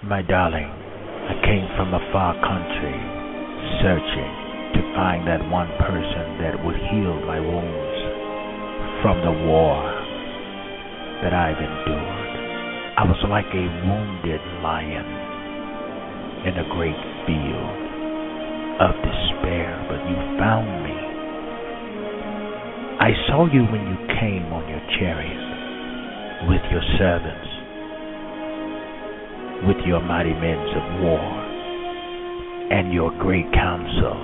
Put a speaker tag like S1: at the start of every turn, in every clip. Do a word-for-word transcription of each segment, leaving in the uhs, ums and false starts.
S1: My darling, I came from a far country, searching to find that one person that would heal my wounds from the war that I've endured. I was like a wounded lion in a great field of despair, but you found me. I saw you when you came on your chariot with your servants, with your mighty men of war and your great counsel.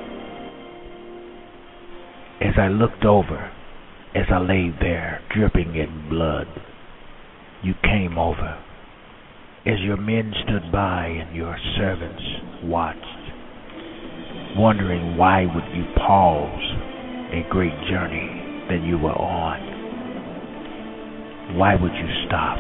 S1: As I looked over, as I lay there dripping in blood, you came over. As your men stood by and your servants watched, wondering why would you pause a great journey that you were on? Why would you stop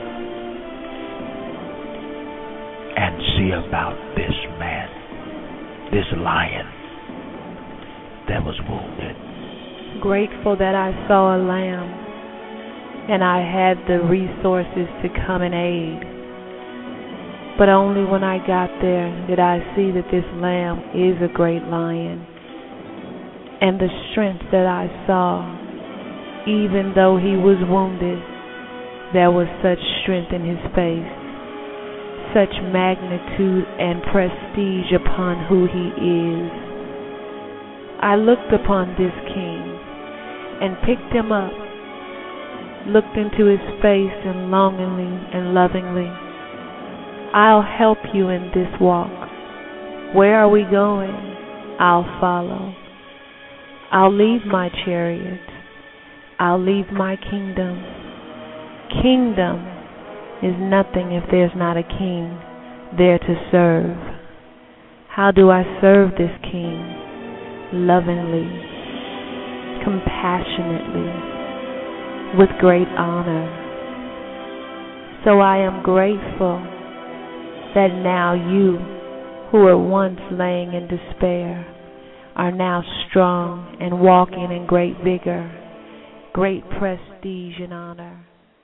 S1: and see about this man, this lion that was wounded?
S2: Grateful that I saw a lamb and I had the resources to come and aid. But only when I got there did I see that this lamb is a great lion. And the strength that I saw, even though he was wounded, there was such strength in his face, such magnitude and prestige upon who he is. I looked upon this king and picked him up, looked into his face and longingly and lovingly, I'll help you in this walk. Where are we going? I'll follow. I'll leave my chariot. I'll leave my kingdom. Kingdom is nothing if there's not a king there to serve. How do I serve this king? Lovingly, compassionately, with great honor. So I am grateful that now you, who were once laying in despair, are now strong and walking in great vigor, great prestige and honor.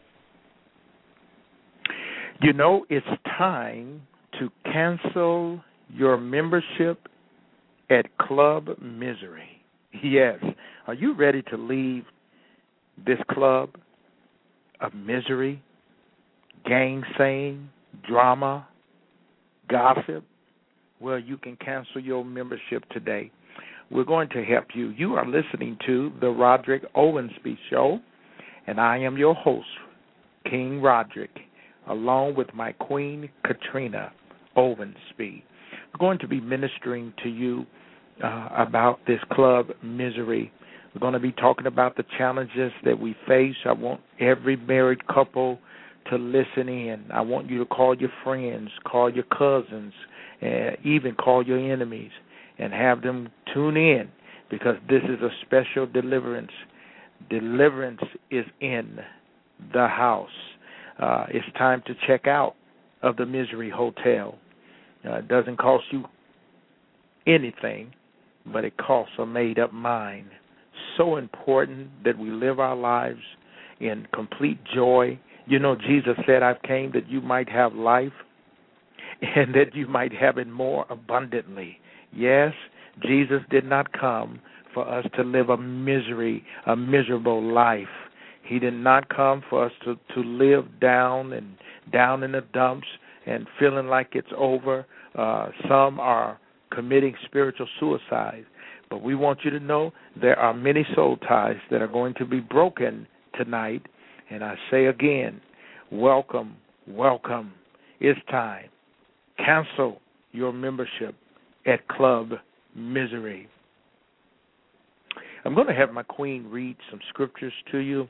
S3: You know, it's time to cancel your membership at Club Misery. Yes. Are you ready to leave this club of misery, gainsaying, drama, gossip? Well, you can cancel your membership today. We're going to help you. You are listening to the Roderick Owensby Show, and I am your host, King Roderick, along with my queen, Katrina Owensby. We're going to be ministering to you uh, about this club misery. We're going to be talking about the challenges that we face. I want every married couple to listen in. I want you to call your friends, call your cousins, uh, even call your enemies, and have them tune in, because this is a special deliverance. Deliverance is in the house. Uh, it's time to check out of the Misery Hotel. Uh, it doesn't cost you anything, but it costs a made-up mind. So important that we live our lives in complete joy. You know, Jesus said, I've came that you might have life and that you might have it more abundantly. Yes, Jesus did not come for us to live a misery, a miserable life. He did not come for us to, to live down and down in the dumps and feeling like it's over. Uh, some are committing spiritual suicide. But we want you to know there are many soul ties that are going to be broken tonight. And I say again, welcome, welcome. It's time. Cancel your membership at Club Misery. I'm going to have my queen read some scriptures to you,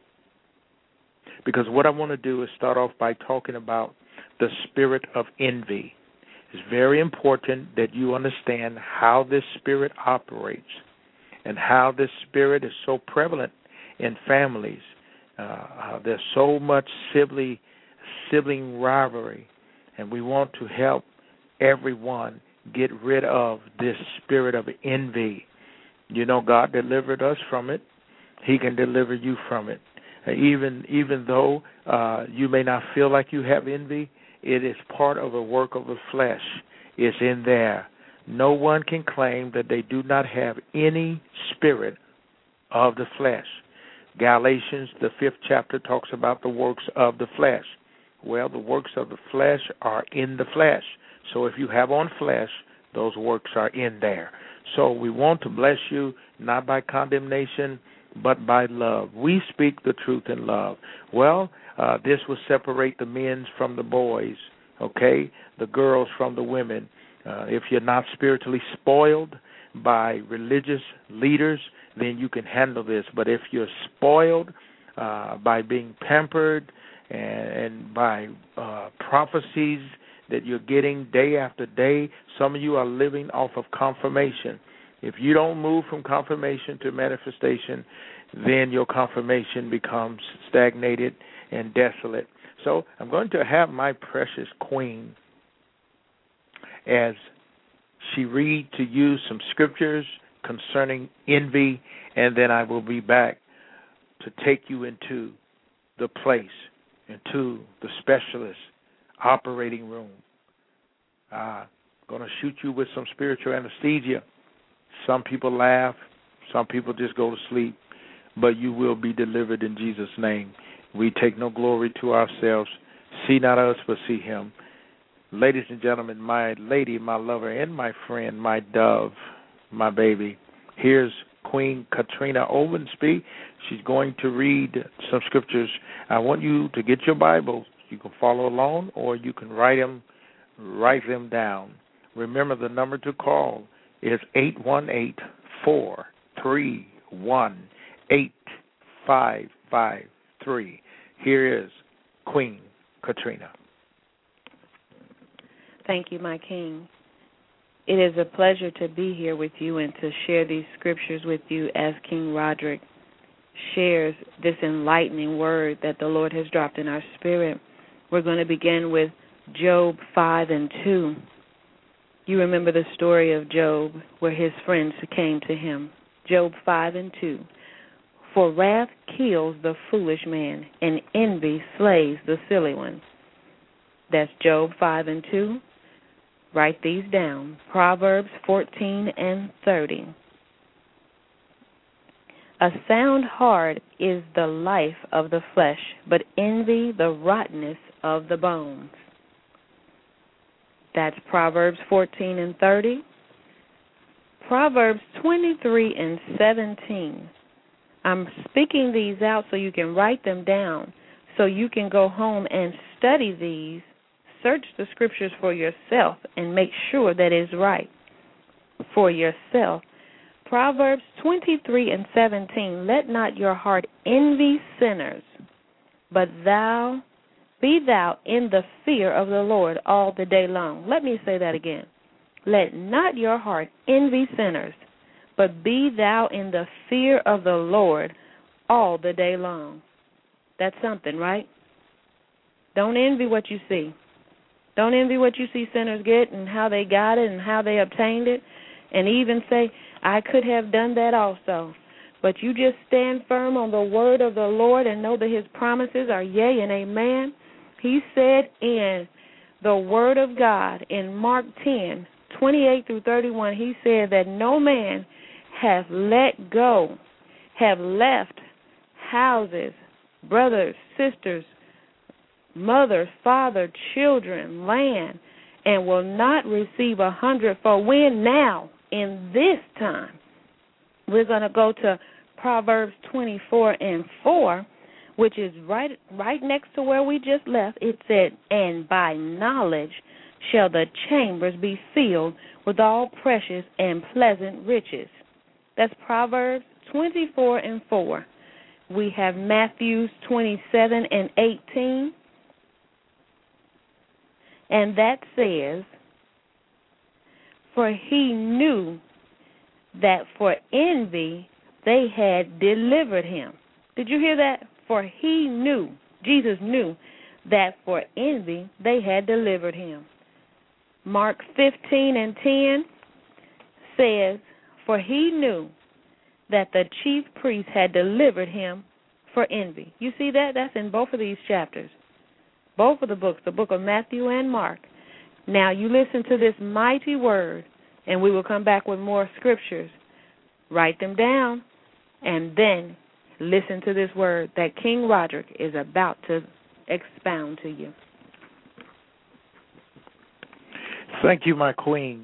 S3: because what I want to do is start off by talking about the spirit of envy. It's very important that you understand how this spirit operates and how this spirit is so prevalent in families. Uh, uh, there's so much sibling, sibling rivalry, and we want to help everyone get rid of this spirit of envy. You know, God delivered us from it. He can deliver you from it. Uh, even even though uh, you may not feel like you have envy, It is part of the work of the flesh. It's in there. No one can claim that they do not have any spirit of the flesh. Galatians, the fifth chapter, talks about the works of the flesh. Well, the works of the flesh are in the flesh. So if you have on flesh, those works are in there. So we want to bless you, not by condemnation, but by love. We speak the truth in love. Well, uh, this will separate the men from the boys, okay, the girls from the women. Uh, if you're not spiritually spoiled by religious leaders, then you can handle this. But if you're spoiled uh, by being pampered and, and by uh, prophecies that you're getting day after day, some of you are living off of confirmation. If you don't move from confirmation to manifestation, then your confirmation becomes stagnated and desolate. So I'm going to have my precious queen, as she read to you some scriptures concerning envy, and then I will be back to take you into the place, into the specialist operating room. I'm going to shoot you with some spiritual anesthesia. Some people laugh, some people just go to sleep, but you will be delivered in Jesus' name. We take no glory to ourselves. See not us, but see him. Ladies and gentlemen, my lady, my lover, and my friend, my dove, my baby, here's Queen Katrina Ovensby. She's going to read some scriptures. I want you to get your Bibles. You can follow along, or you can write them, write them down. Remember, the number to call is eight one eight, four three one, eight five five three. Here is Queen Katrina.
S2: Thank you, my King. It is a pleasure to be here with you and to share these scriptures with you as King Roderick shares this enlightening word that the Lord has dropped in our spirit. We're going to begin with Job five and two. You remember the story of Job where his friends came to him. Job five and two. For wrath kills the foolish man, and envy slays the silly one. That's Job five and two. Write these down. Proverbs fourteen and thirty. A sound heart is the life of the flesh, but envy the rottenness of the bones. That's Proverbs fourteen and thirty. Proverbs twenty-three and seventeen. I'm speaking these out so you can write them down, so you can go home and study these, search the scriptures for yourself, and make sure that it's right for yourself. Proverbs twenty-three and seventeen. Let not your heart envy sinners, but thou be thou in the fear of the Lord all the day long. Let me say that again. Let not your heart envy sinners, but be thou in the fear of the Lord all the day long. That's something, right? Don't envy what you see. Don't envy what you see sinners get and how they got it and how they obtained it, and even say, I could have done that also. But you just stand firm on the word of the Lord and know that his promises are yea and amen. He said in the word of God in Mark ten, twenty-eight through thirty-one, he said that no man hath let go, have left houses, brothers, sisters, mother, father, children, land, and will not receive a hundredfold. When? Now, in this time. We're going to go to Proverbs twenty-four and four, which is right right next to where we just left. It said, and by knowledge shall the chambers be filled with all precious and pleasant riches. That's Proverbs twenty-four and four. We have Matthew twenty-seven and eighteen. And that says, for he knew that for envy they had delivered him. Did you hear that? For he knew, Jesus knew, that for envy they had delivered him. Mark fifteen and ten says, for he knew that the chief priest had delivered him for envy. You see that? That's in both of these chapters. both of the books, the book of Matthew and Mark. Now you listen to this mighty word, and we will come back with more scriptures. Write them down, and then listen to this word that King Roderick is about to expound to you.
S3: Thank you, my queen.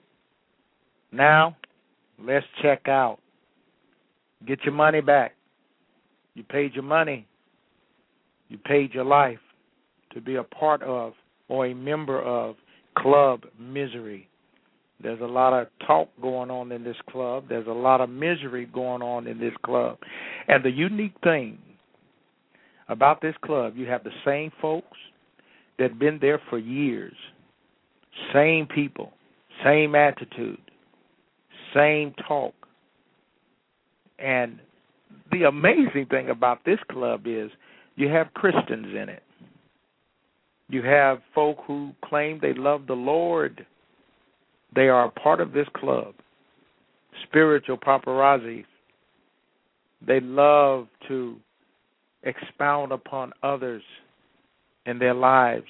S3: Now, let's check out. Get your money back. You paid your money. You paid your life to be a part of or a member of Club Misery. There's a lot of talk going on in this club. There's a lot of misery going on in this club. And the unique thing about this club, you have the same folks that have been there for years, same people, same attitude, same talk. And the amazing thing about this club is you have Christians in it. You have folk who claim they love the Lord. They are a part of this club. Spiritual paparazzi. They love to expound upon others in their lives,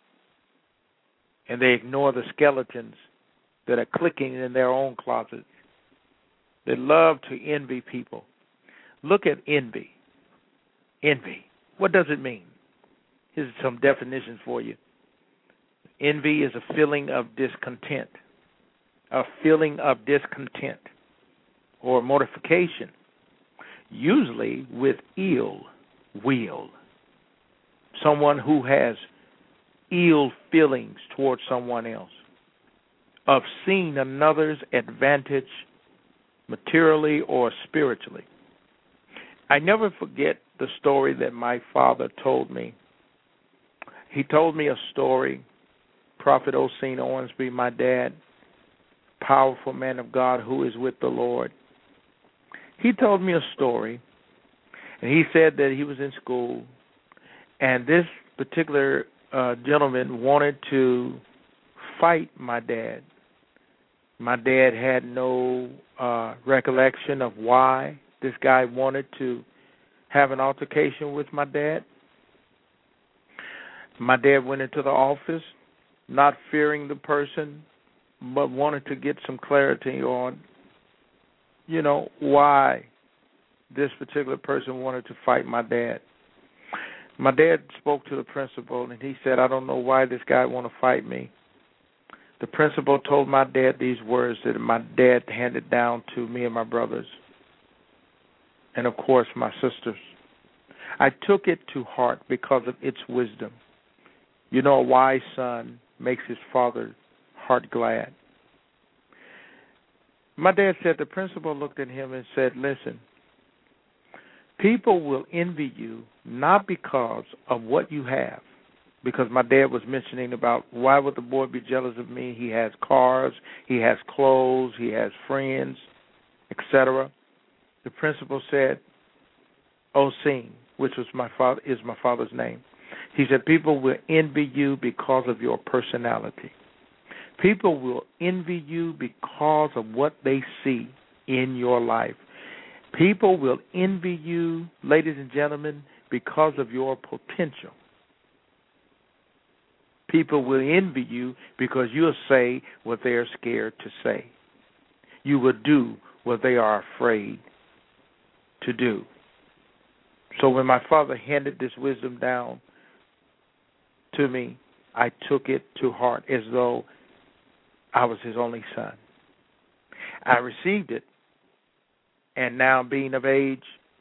S3: and they ignore the skeletons that are clicking in their own closets. They love to envy people. Look at envy. Envy. What does it mean? Here's some definitions for you. Envy is a feeling of discontent, a feeling of discontent or mortification, usually with ill will. Someone who has ill feelings towards someone else, of seeing another's advantage materially or spiritually. I never forget the story that my father told me. He told me a story, Prophet Oseen Owensby, my dad, powerful man of God who is with the Lord. He told me a story, and he said that he was in school, and this particular uh, gentleman wanted to fight my dad. My dad had no uh, recollection of why this guy wanted to have an altercation with my dad. My dad went into the office, not fearing the person, but wanted to get some clarity on, you know, why this particular person wanted to fight my dad. My dad spoke to the principal, and he said, I don't know why this guy want to fight me. The principal told my dad these words that my dad handed down to me and my brothers, and, of course, my sisters. I took it to heart because of its wisdom. You know, a wise son makes his father's heart glad. My dad said the principal looked at him and said, listen, people will envy you not because of what you have, because my dad was mentioning about why would the boy be jealous of me? He has cars, he has clothes, he has friends, et cetera. The principal said, Oseen, which was my father, is my father's name. He said, people will envy you because of your personality. People will envy you because of what they see in your life. People will envy you, ladies and gentlemen, because of your potential. People will envy you because you'll say what they are scared to say. You will do what they are afraid to do. So when my father handed this wisdom down to me, I took it to heart as though I was his only son. I received it, and now being of age,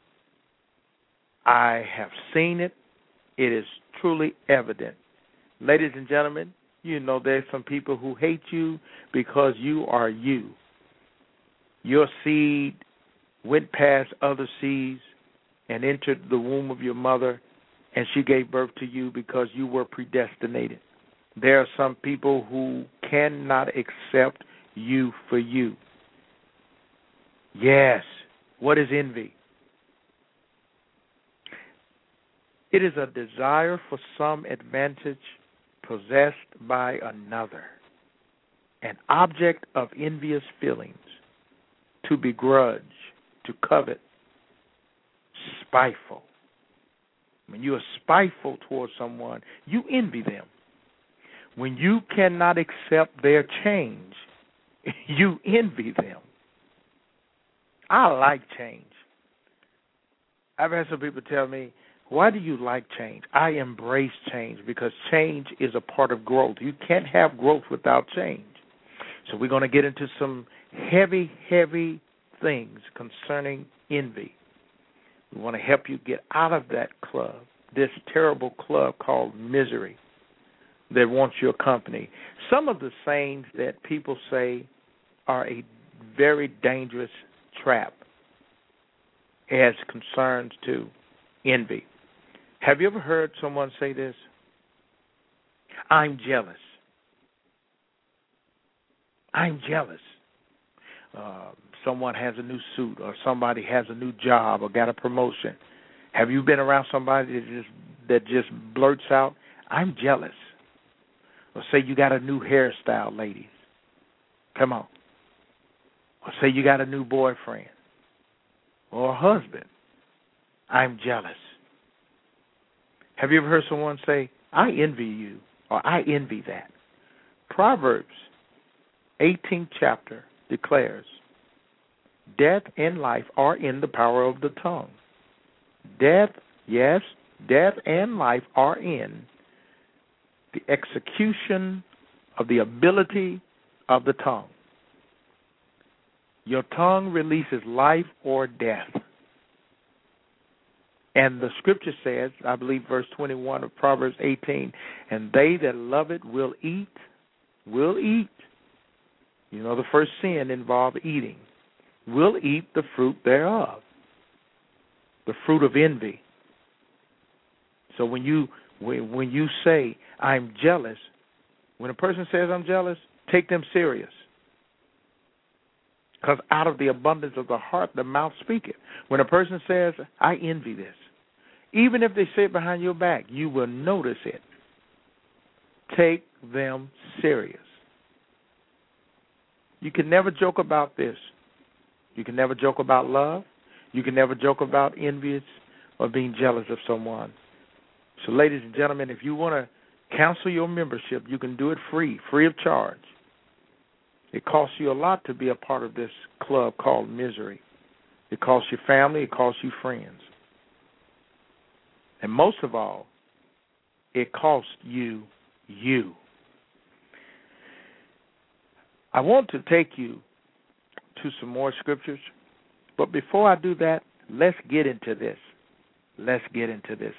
S3: I have seen it. It is truly evident. Ladies and gentlemen, you know there's some people who hate you because you are you. Your seed went past other seeds and entered the womb of your mother, and she gave birth to you because you were predestinated. There are some people who cannot accept you for you. Yes, what is envy? It is a desire for some advantage possessed by another, an object of envious feelings, to begrudge, to covet, spiteful, When you are spiteful towards someone, you envy them. When you cannot accept their change, you envy them. I like change. I've had some people tell me, why do you like change? I embrace change because change is a part of growth. You can't have growth without change. So we're going to get into some heavy, heavy things concerning envy. We want to help you get out of that club, this terrible club called misery that wants your company. Some of the sayings that people say are a very dangerous trap as concerns to envy. Have you ever heard someone say this? I'm jealous. I'm jealous. Uh, someone has a new suit, or somebody has a new job, or got a promotion. Have you been around somebody that just that just blurts out, "I'm jealous"? Or say you got a new hairstyle, ladies. Come on. Or say you got a new boyfriend or a husband. I'm jealous. Have you ever heard someone say, I envy you, or I envy that? Proverbs eighteenth chapter declares, death and life are in the power of the tongue. Death, yes, death and life are in the execution of the ability of the tongue. Your tongue releases life or death. And the scripture says, I believe verse twenty-one of Proverbs eighteen, and they that love it will eat, will eat. You know, the first sin involved eating. Will eat the fruit thereof, the fruit of envy. So when you when, when you say, I'm jealous, when a person says I'm jealous, take them serious. Because out of the abundance of the heart, the mouth speaketh. When a person says, I envy this, even if they say it behind your back, you will notice it. Take them serious. You can never joke about this. You can never joke about love. You can never joke about envious or being jealous of someone. So, ladies and gentlemen, if you want to cancel your membership, you can do it free, free of charge. It costs you a lot to be a part of this club called misery. It costs your family. It costs you friends. And most of all, it costs you you. I want to take you to some more scriptures, but before I do that, let's get into this. Let's get into this.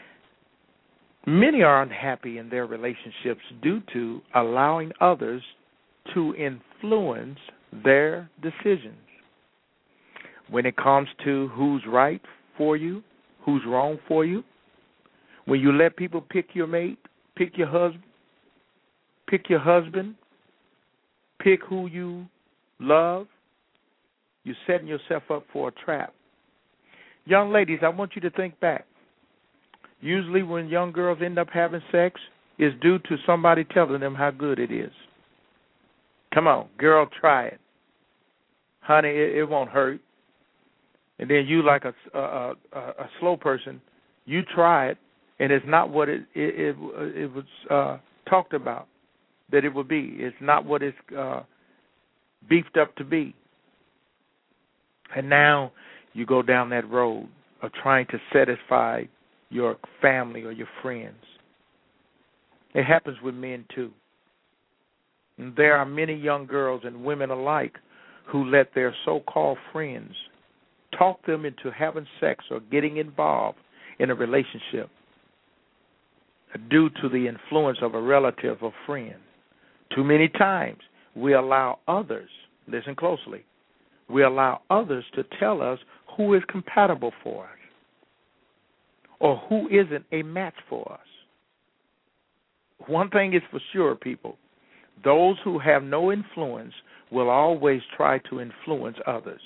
S3: Many are unhappy in their relationships due to allowing others to influence their decisions. When it comes to who's right for you, who's wrong for you, when you let people pick your mate, pick your husband, pick your husband, pick who you love, you're setting yourself up for a trap. Young ladies, I want you to think back. Usually when young girls end up having sex, it's due to somebody telling them how good it is. Come on, girl, try it. Honey, it, it won't hurt. And then you, like a, a, a, a slow person, you try it, and it's not what it it, it, it was uh, talked about that it would be. It's not what it's uh, beefed up to be. And now you go down that road of trying to satisfy your family or your friends. It happens with men, too. And there are many young girls and women alike who let their so-called friends talk them into having sex or getting involved in a relationship due to the influence of a relative or friend. Too many times we allow others, listen closely, we allow others to tell us who is compatible for us or who isn't a match for us. One thing is for sure, people. Those who have no influence will always try to influence others.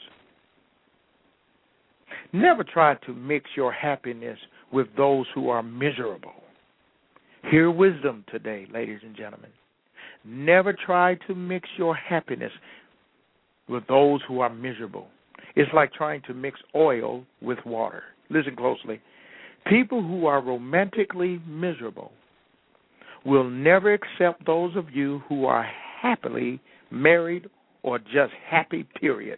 S3: Never try to mix your happiness with those who are miserable. Hear wisdom today, ladies and gentlemen. Never try to mix your happiness with those who are miserable. It's like trying to mix oil with water. Listen closely. People who are romantically miserable will never accept those of you who are happily married or just happy, period.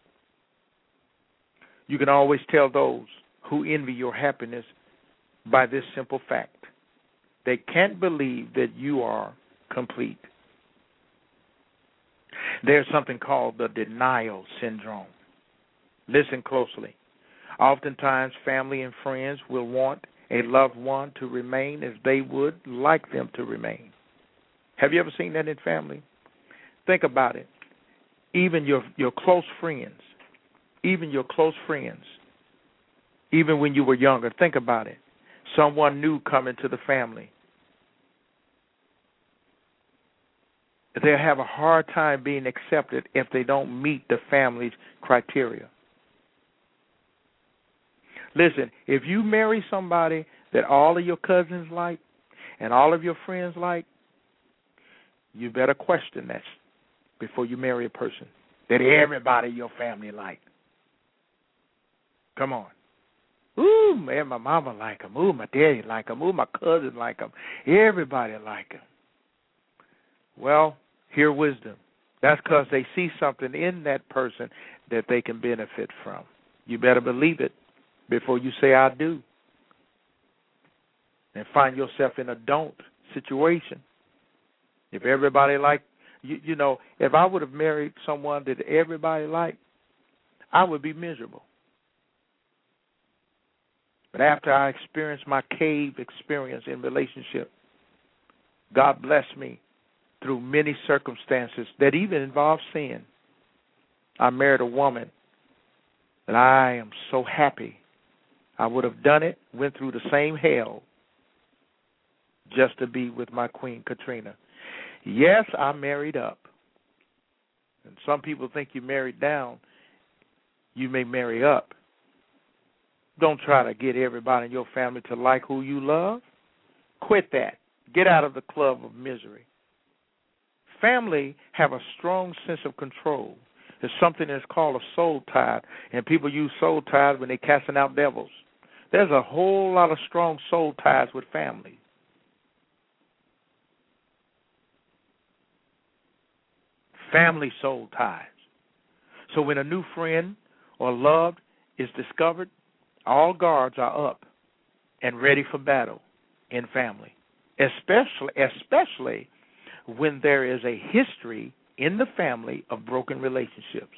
S3: You can always tell those who envy your happiness by this simple fact. They can't believe that you are complete. There's something called the denial syndrome. Listen closely. Oftentimes, family and friends will want a loved one to remain as they would like them to remain. Have you ever seen that in family? Think about it. Even your, your close friends, even your close friends, even when you were younger, think about it. Someone new coming to the family. They'll have a hard time being accepted if they don't meet the family's criteria. Listen, if you marry somebody that all of your cousins like and all of your friends like, you better question that before you marry a person that everybody in your family like. Come on. Ooh, man, my mama like him. Ooh, my daddy like him. Ooh, my cousin like him. Everybody like him. Well, hear wisdom. That's because they see something in that person that they can benefit from. You better believe it before you say I do. And find yourself in a don't situation. If everybody liked, you, you know, if I would have married someone that everybody liked, I would be miserable. But after I experienced my cave experience in relationship, God blessed me through many circumstances that even involved sin. I married a woman that I am so happy. I would have done it, went through the same hell just to be with my Queen Katrina. Yes, I married up. And some people think you married down. You may marry up. Don't try to get everybody in your family to like who you love. Quit that. Get out of the club of misery. Family have a strong sense of control. There's something that's called a soul tie, and people use soul ties when they're casting out devils. There's a whole lot of strong soul ties with family. Family soul ties. So when a new friend or loved is discovered, all guards are up and ready for battle in family, especially especially when there is a history in the family of broken relationships.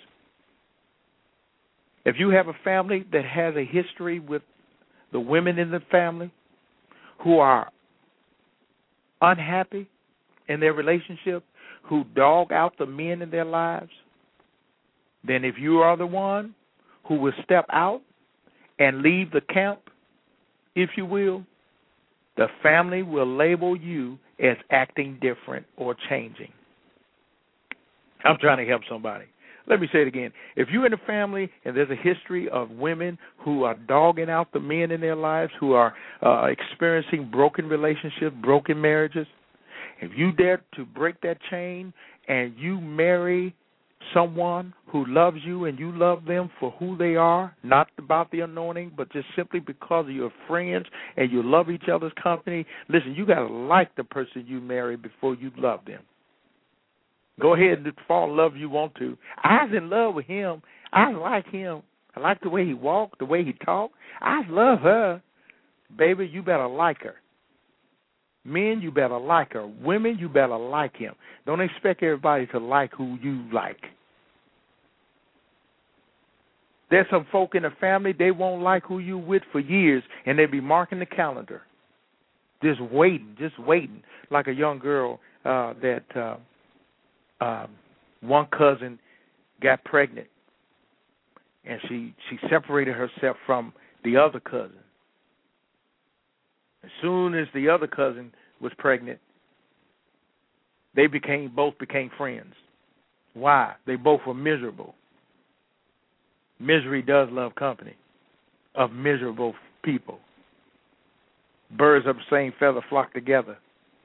S3: If you have a family that has a history with the women in the family who are unhappy in their relationship, who dog out the men in their lives, then if you are the one who will step out and leave the camp, if you will, the family will label you as acting different or changing. I'm trying to help somebody. Let me say it again. If you're in a family and there's a history of women who are dogging out the men in their lives, who are uh, experiencing broken relationships, broken marriages, if you dare to break that chain and you marry someone who loves you and you love them for who they are, not about the anointing, but just simply because of your friends and you love each other's company, listen, you got to like the person you marry before you love them. Go ahead and fall in love if you want to. I was in love with him. I like him. I like the way he walked, the way he talked. I love her. Baby, you better like her. Men, you better like her. Women, you better like him. Don't expect everybody to like who you like. There's some folk in the family, they won't like who you with for years, and they be marking the calendar. Just waiting, just waiting. Like a young girl uh, that uh, um, one cousin got pregnant, and she, she separated herself from the other cousin. As soon as the other cousin was pregnant, they became both became friends. Why? They both were miserable. Misery does love company of miserable people. Birds of the same feather flock together.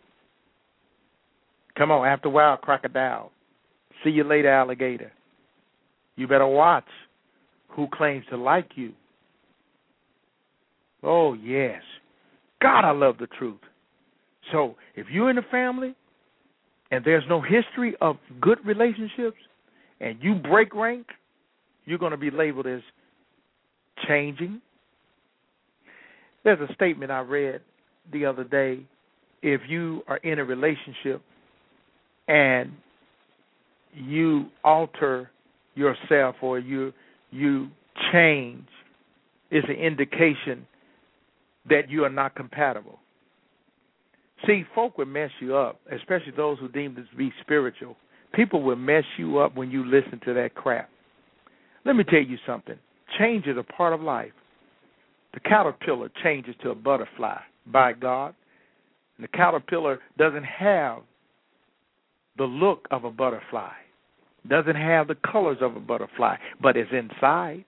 S3: Come on, after a while, crocodile. See you later, alligator. You better watch who claims to like you. Oh, yes. God, I love the truth. So if you're in a family and there's no history of good relationships and you break rank, you're going to be labeled as changing. There's a statement I read the other day. If you are in a relationship and you alter yourself or you you change, it's an indication that you are not compatible. See, folk will mess you up, especially those who deem to be spiritual. People will mess you up when you listen to that crap. Let me tell you something. Change is a part of life. The caterpillar changes to a butterfly by God. And the caterpillar doesn't have the look of a butterfly, doesn't have the colors of a butterfly, but it's inside.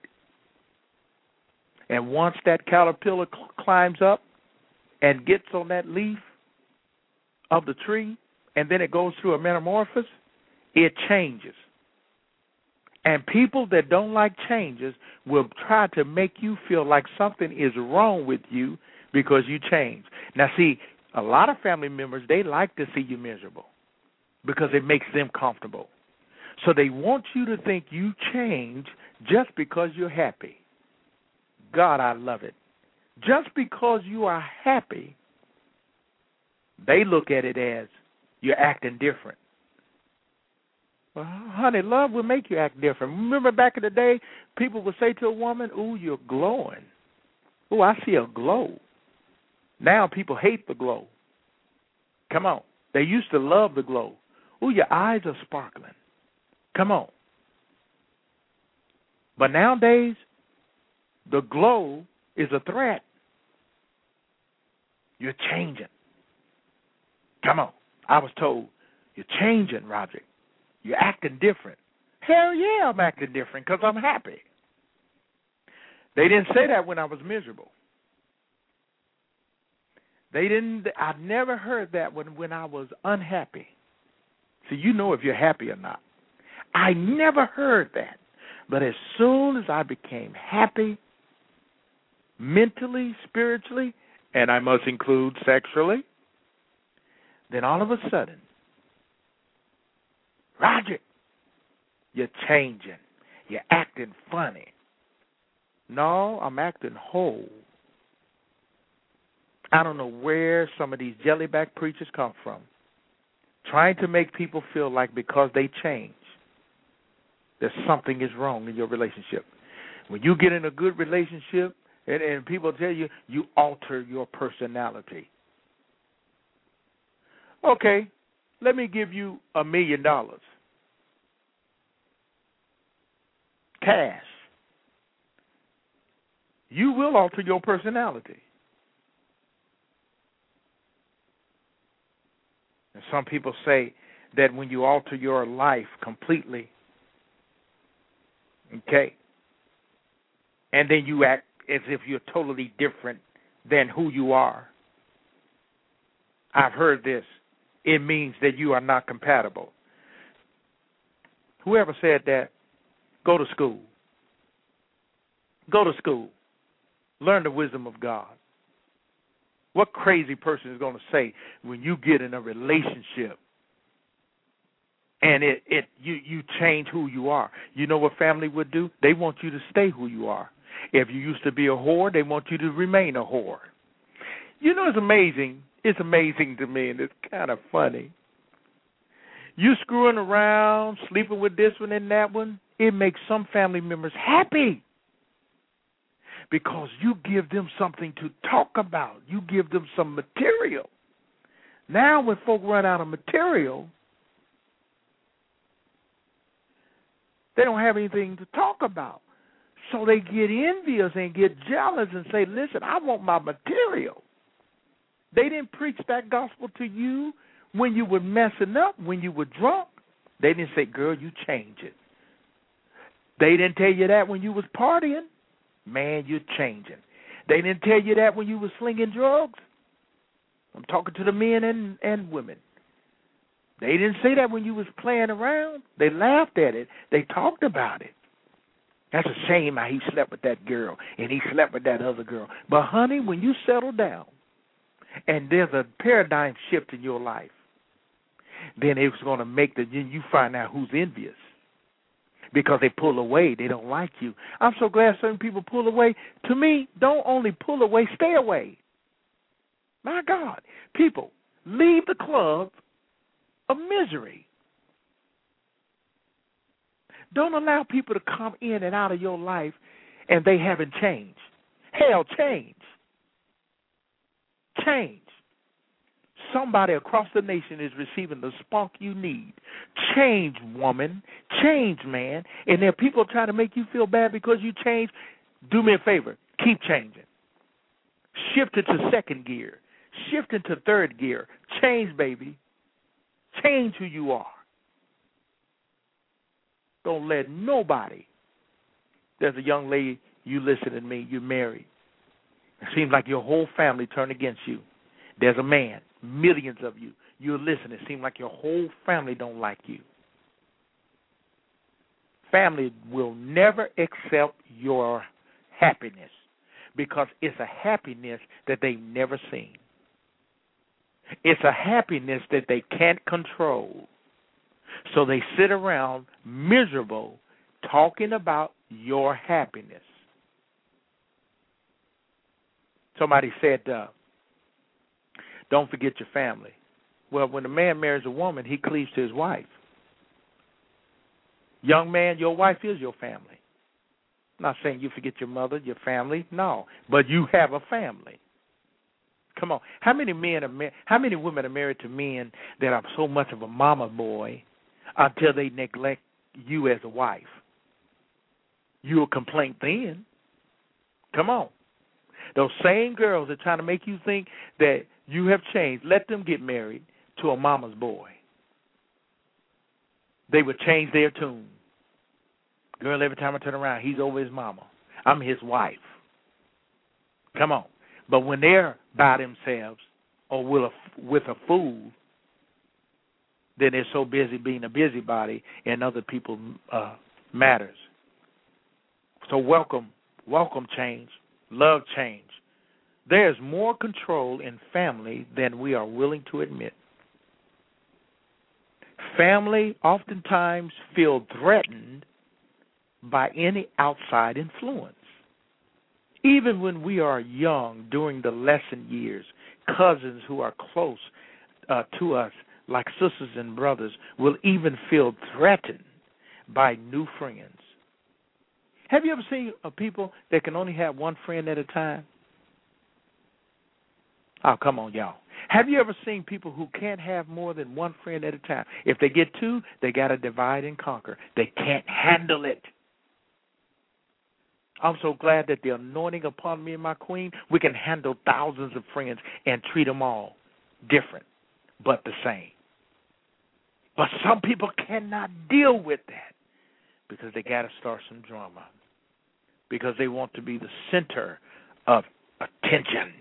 S3: And once that caterpillar cl- climbs up and gets on that leaf of the tree, and then it goes through a metamorphosis, it changes. And people that don't like changes will try to make you feel like something is wrong with you because you change. Now, see, a lot of family members, they like to see you miserable because it makes them comfortable. So they want you to think you change just because you're happy. God, I love it. Just because you are happy, they look at it as you're acting different. Well, honey, love will make you act different. Remember back in the day, people would say to a woman, ooh, you're glowing. Ooh, I see a glow. Now people hate the glow. Come on. They used to love the glow. Ooh, your eyes are sparkling. Come on. But nowadays, the glow is a threat. You're changing. Come on. I was told, you're changing, Roger. You're acting different. Hell yeah, I'm acting different because I'm happy. They didn't say that when I was miserable. They didn't. I never heard that when, when I was unhappy. So you know if you're happy or not. I never heard that. But as soon as I became happy, mentally, spiritually, and I must include sexually, then all of a sudden, Roger, you're changing. You're acting funny. No, I'm acting whole. I don't know where some of these jellyback preachers come from, trying to make people feel like because they change, that something is wrong in your relationship. When you get in a good relationship and, and people tell you, you alter your personality. Okay, let me give you a million dollars. Cash. You will alter your personality. And some people say that when you alter your life completely, okay, and then you act as if you're totally different than who you are. I've heard this. It means that you are not compatible. Whoever said that, go to school. Go to school. Learn the wisdom of God. What crazy person is going to say when you get in a relationship and it, it you, you change who you are? You know what family would do? They want you to stay who you are. If you used to be a whore, they want you to remain a whore. You know, it's amazing. It's amazing to me, and it's kind of funny. You screwing around, sleeping with this one and that one, it makes some family members happy because you give them something to talk about. You give them some material. Now when folk run out of material, they don't have anything to talk about. So they get envious and get jealous and say, listen, I want my material. They didn't preach that gospel to you when you were messing up, when you were drunk. They didn't say, girl, you change it. They didn't tell you that when you was partying. Man, you're changing. They didn't tell you that when you was slinging drugs. I'm talking to the men and, and women. They didn't say that when you was playing around. They laughed at it. They talked about it. That's a shame how he slept with that girl and he slept with that other girl. But, honey, when you settle down and there's a paradigm shift in your life, then it's going to make the you find out who's envious because they pull away. They don't like you. I'm so glad certain people pull away. To me, don't only pull away, stay away. My God. People, leave the club of misery. Don't allow people to come in and out of your life and they haven't changed. Hell, change. Change. Somebody across the nation is receiving the spunk you need. Change, woman. Change, man. And there are people trying to make you feel bad because you change. Do me a favor. Keep changing. Shift it to second gear. Shift into third gear. Change, baby. Change who you are. Don't let nobody. There's a young lady, you listen to me, you're married. It seems like your whole family turned against you. There's a man, millions of you. You're listening. It seems like your whole family don't like you. Family will never accept your happiness because it's a happiness that they've never seen. It's a happiness that they can't control. So they sit around miserable talking about your happiness. Somebody said, uh, don't forget your family. Well, when a man marries a woman, he cleaves to his wife. Young man, your wife is your family. I'm not saying you forget your mother, your family. No, but you have a family. Come on. How many men are mar- how many women are married to men that are so much of a mama boy until they neglect you as a wife? You'll complain then. Come on. Those same girls are trying to make you think that you have changed. Let them get married to a mama's boy. They would change their tune. Girl, every time I turn around, he's over his mama. I'm his wife. Come on. But when they're by themselves or with a, with a fool, then they're so busy being a busybody in other people's uh, matters. So welcome, welcome change, love change. There's more control in family than we are willing to admit. Family oftentimes feel threatened by any outside influence. Even when we are young, during the lesson years, cousins who are close uh, to us, like sisters and brothers, will even feel threatened by new friends. Have you ever seen uh, people that can only have one friend at a time? Oh, come on, y'all. Have you ever seen people who can't have more than one friend at a time? If they get two, they got to divide and conquer. They can't handle it. I'm so glad that the anointing upon me and my queen, we can handle thousands of friends and treat them all different, but the same. But some people cannot deal with that because they got to start some drama, because they want to be the center of attention.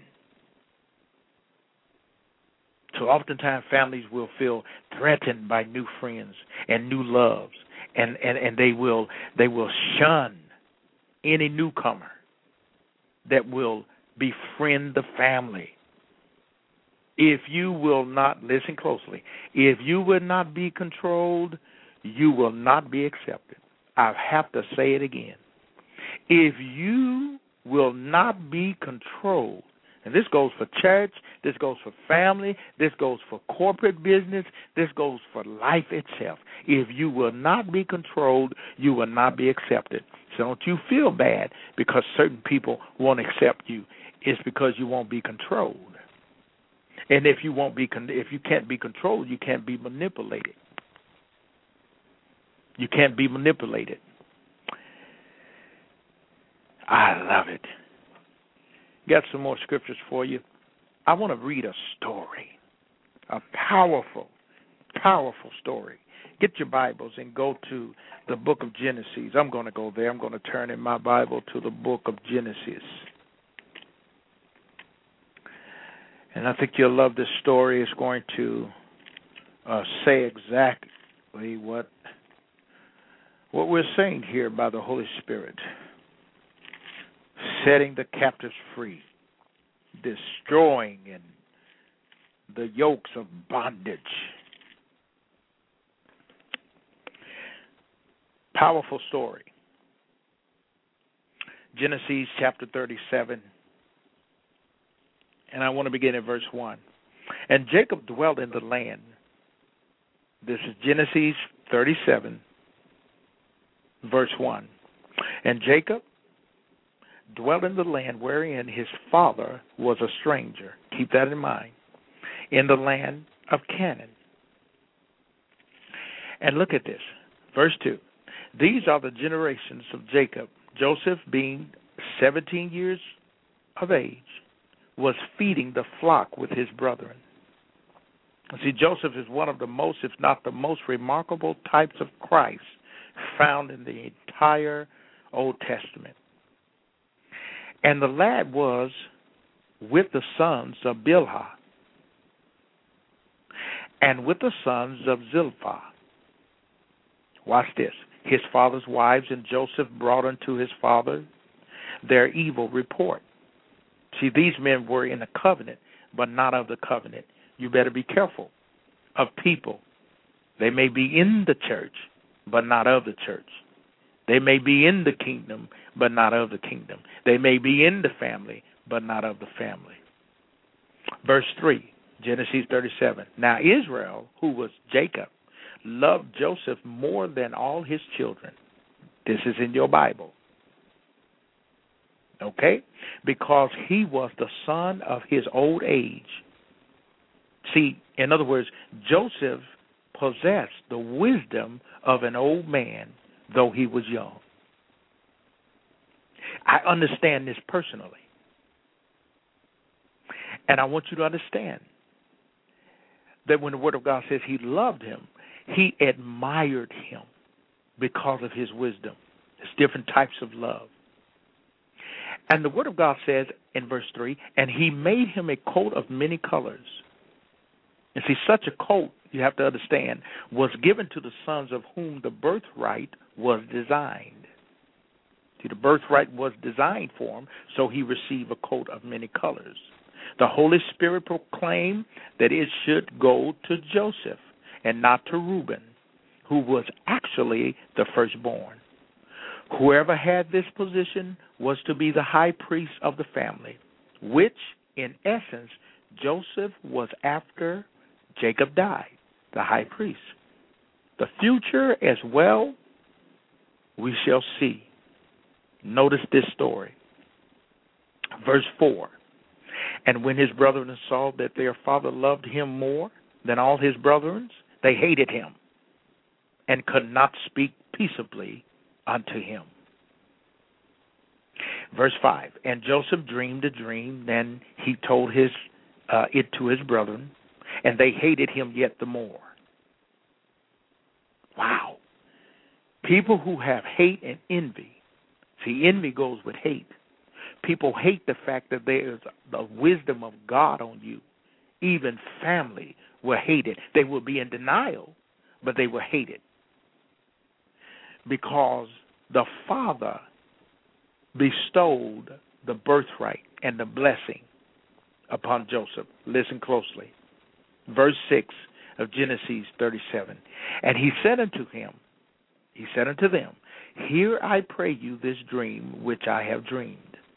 S3: So oftentimes families will feel threatened by new friends and new loves, and, and, and they will they will shun any newcomer that will befriend the family. If you will not, listen closely, if you will not be controlled, you will not be accepted. I have to say it again. If you will not be controlled, and this goes for church, this goes for family, this goes for corporate business, this goes for life itself. If you will not be controlled, you will not be accepted. So don't you feel bad because certain people won't accept you. It's because you won't be controlled. And if you won't be, con- if you can't be controlled, you can't be manipulated. You can't be manipulated. I love it. Got some more scriptures for you. I want to read a story, a powerful, powerful story. Get your Bibles and go to the book of Genesis. I'm going to go there. I'm going to turn in my Bible to the book of Genesis. And I think you'll love this story. It's going to uh, say exactly what What we're saying here by the Holy Spirit, setting the captives free, destroying and the yokes of bondage. Powerful story. Genesis chapter thirty-seven, and I want to begin at verse one. And Jacob dwelt in the land. This is Genesis thirty-seven, verse one. And Jacob dwelt in the land wherein his father was a stranger. Keep that in mind. In the land of Canaan. And look at this. Verse two. These are the generations of Jacob. Joseph, being seventeen years of age, was feeding the flock with his brethren. See, Joseph is one of the most, if not the most remarkable types of Christ found in the entire Old Testament. And the lad was with the sons of Bilhah and with the sons of Zilpah. Watch this. His father's wives and Joseph brought unto his father their evil report. See, these men were in a covenant, but not of the covenant. You better be careful of people. They may be in the church, but not of the church. They may be in the kingdom, but not of the kingdom. They may be in the family, but not of the family. Verse three, Genesis thirty-seven. Now Israel, who was Jacob, loved Joseph more than all his children. This is in your Bible. Okay? Because he was the son of his old age. See, in other words, Joseph possessed the wisdom of an old man, though he was young. I understand this personally. And I want you to understand that when the Word of God says he loved him, he admired him because of his wisdom. There's different types of love. And the Word of God says in verse three, and he made him a coat of many colors. And see, such a coat, you have to understand, was given to the sons of whom the birthright was designed. See, the birthright was designed for him, so he received a coat of many colors. The Holy Spirit proclaimed that it should go to Joseph and not to Reuben, who was actually the firstborn. Whoever had this position was to be the high priest of the family, which, in essence, Joseph was after Jacob died, the high priest. The future as well, we shall see. Notice this story. Verse four. And when his brethren saw that their father loved him more than all his brethren, they hated him and could not speak peaceably unto him. Verse five. And Joseph dreamed a dream, then he told his uh, it to his brethren, and they hated him yet the more. Wow. People who have hate and envy. See, envy goes with hate. People hate the fact that there is the wisdom of God on you. Even family will hate it. They will be in denial, but they will hate it. Because the Father bestowed the birthright and the blessing upon Joseph. Listen closely. Verse six of Genesis thirty-seven. And he said unto him, he said unto them, hear, I pray you, this dream which I have dreamed.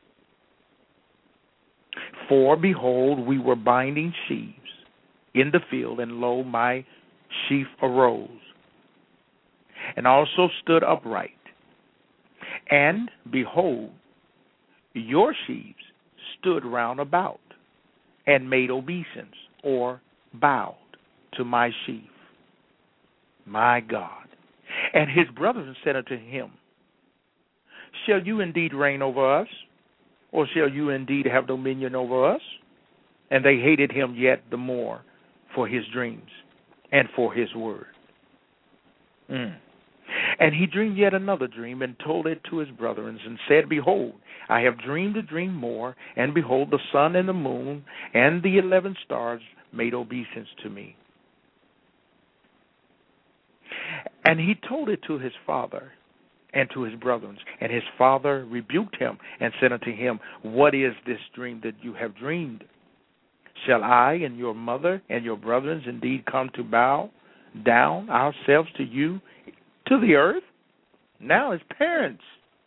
S3: For, behold, we were binding sheaves in the field, and lo, my sheaf arose, and also stood upright. And, behold, your sheaves stood round about, and made obeisance, or bowed to my sheaf. My God. And his brethren said unto him, shall you indeed reign over us? Or shall you indeed have dominion over us? And they hated him yet the more for his dreams and for his word. Mm. And he dreamed yet another dream, and told it to his brethren, and said, behold, I have dreamed a dream more, and behold, the sun and the moon and the eleven stars made obeisance to me. And he told it to his father, and to his brethren. And his father rebuked him and said unto him, What is this dream that you have dreamed? Shall I and your mother and your brethren indeed come to bow down ourselves to you to the earth? Now his parents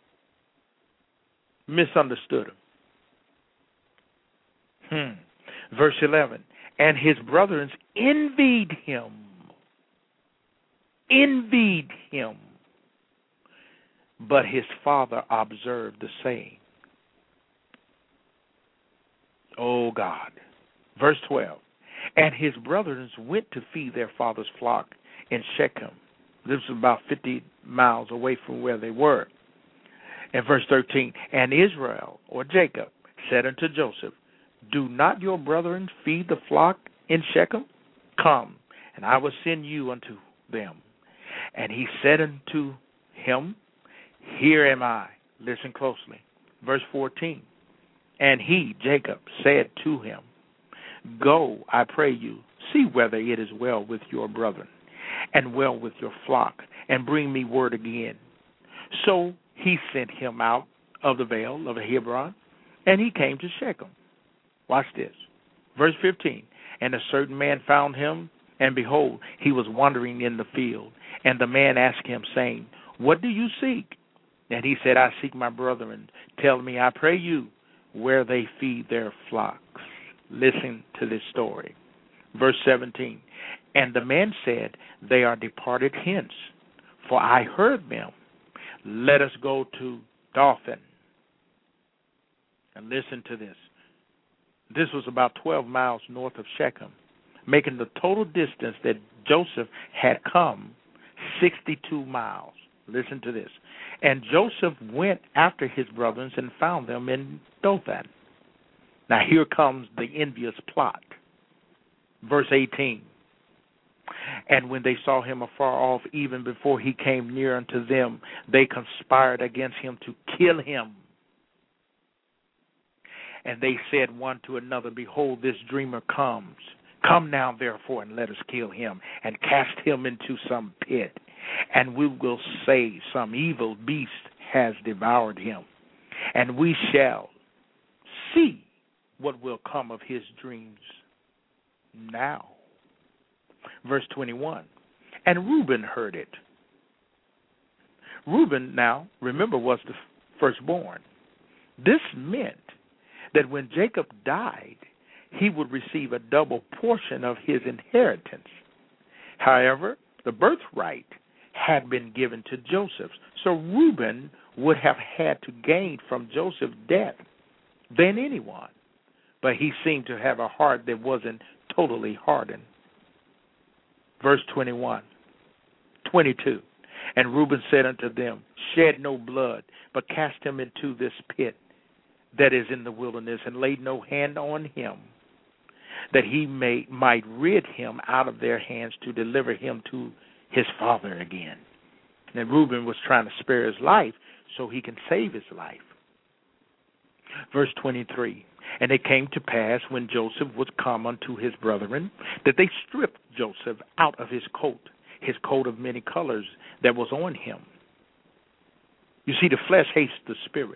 S3: misunderstood him. Hmm. Verse eleven, and his brethren envied him. Envied him. But his father observed the saying. Oh God. Verse twelve, and his brethren went to feed their father's flock in Shechem. This was about fifty miles away from where they were. And verse thirteen, and Israel, or Jacob, said unto Joseph, Do not your brethren feed the flock in Shechem? Come, and I will send you unto them. And he said unto him, Here am I. Listen closely. Verse fourteen, and he, Jacob, said to him, Go, I pray you, see whether it is well with your brethren, and well with your flock, and bring me word again. So he sent him out of the vale of Hebron, and he came to Shechem. Watch this. Verse fifteen, and a certain man found him, and behold, he was wandering in the field. And the man asked him, saying, What do you seek? And he said, I seek my brethren. Tell me, I pray you, where they feed their flocks. Listen to this story. Verse seventeen, and the man said, They are departed hence, for I heard them. Let us go to Dothan. And listen to this. This was about twelve miles north of Shechem, making the total distance that Joseph had come sixty-two miles. Listen to this. And Joseph went after his brothers and found them in Dothan. Now here comes the envious plot. Verse eighteen. And when they saw him afar off, even before he came near unto them, they conspired against him to kill him. And they said one to another, Behold, this dreamer comes. Come now, therefore, and let us kill him, and cast him into some pit. And we will say some evil beast has devoured him. And we shall see what will come of his dreams now. Verse twenty-one, and Reuben heard it. Reuben, now, remember, was the firstborn. This meant that when Jacob died, he would receive a double portion of his inheritance. However, the birthright had been given to Joseph, so Reuben would have had to gain from Joseph's death than anyone. But he seemed to have a heart that wasn't totally hardened. Verse twenty-one, twenty-two, and Reuben said unto them, Shed no blood, but cast him into this pit that is in the wilderness, and lay no hand on him, that he may might rid him out of their hands to deliver him to his father again. And Reuben was trying to spare his life so he can save his life. Verse twenty-three, and it came to pass when Joseph was come unto his brethren, that they stripped Joseph out of his coat, his coat of many colors that was on him. You see, the flesh hates the spirit.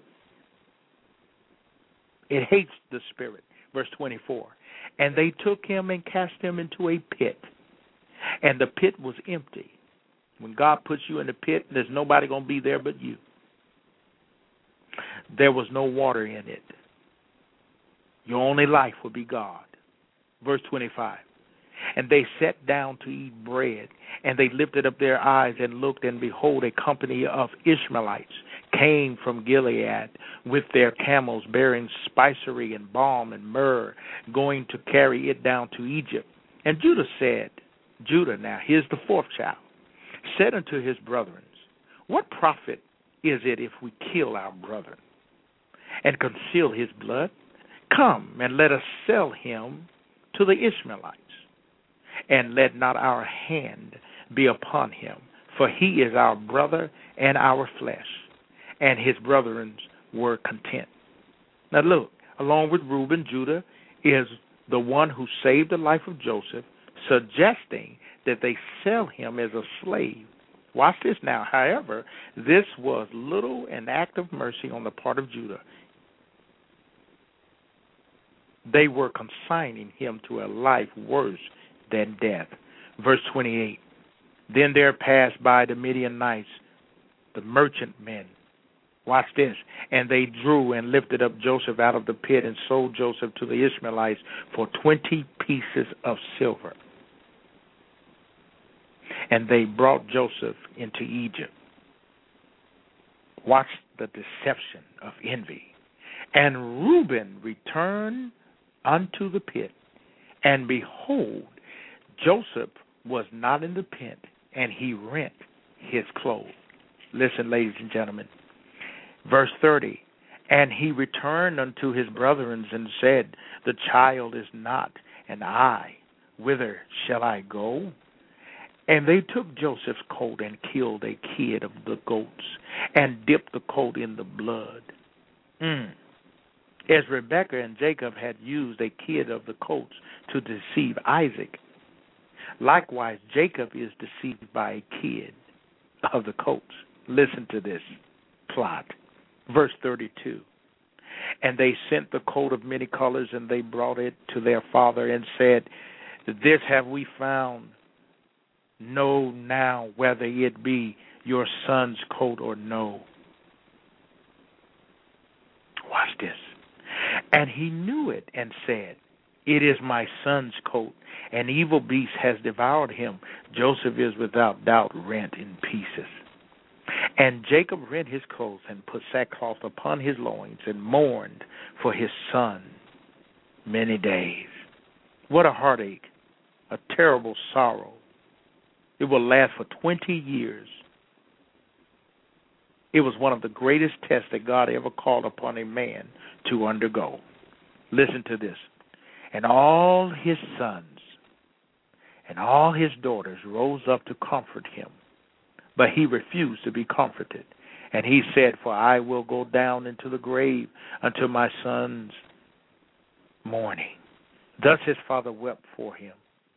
S3: It hates the spirit. Verse twenty-four, and they took him and cast him into a pit, and the pit was empty. When God puts you in the pit, there's nobody going to be there but you. There was no water in it. Your only life would be God. Verse twenty-five, and they sat down to eat bread, and they lifted up their eyes and looked, and behold, a company of Ishmaelites came from Gilead with their camels bearing spicery and balm and myrrh, going to carry it down to Egypt. And Judah said, Judah, now here's the fourth child, said unto his brethren, What profit is it if we kill our brother and conceal his blood? Come, and let us sell him to the Ishmaelites, and let not our hand be upon him, for he is our brother and our flesh. And his brethren were content. Now look, along with Reuben, Judah is the one who saved the life of Joseph, suggesting that they sell him as a slave Watch this now. However, this was little an act of mercy on the part of Judah. They were consigning him to a life worse than death. Verse twenty-eight. Then there passed by the Midianites, the merchantmen. Watch this. And they drew and lifted up Joseph out of the pit and sold Joseph to the Ishmaelites for twenty pieces of silver. And they brought Joseph into Egypt. Watch the deception of envy. And Reuben returned unto the pit, and behold, Joseph was not in the pit, and he rent his clothes. Listen, ladies and gentlemen. Verse thirty, and he returned unto his brethren and said, the child is not, and I, whither shall I go? And they took Joseph's coat and killed a kid of the goats and dipped the coat in the blood. Mm. As Rebekah and Jacob had used a kid of the coats to deceive Isaac, likewise Jacob is deceived by a kid of the coats. Listen to this plot. Verse thirty-two. And they sent the coat of many colors, and they brought it to their father and said, this have we found. Know now whether it be your son's coat or no. Watch this. And he knew it and said, it is my son's coat. An evil beast has devoured him. Joseph is without doubt rent in pieces. And Jacob rent his clothes and put sackcloth upon his loins and mourned for his son many days. What a heartache, a terrible sorrow. It will last for twenty years. It was one of the greatest tests that God ever called upon a man to undergo. Listen to this. And all his sons and all his daughters rose up to comfort him, but he refused to be comforted. And he said, for I will go down into the grave until my son's mourning. Thus his father wept for him.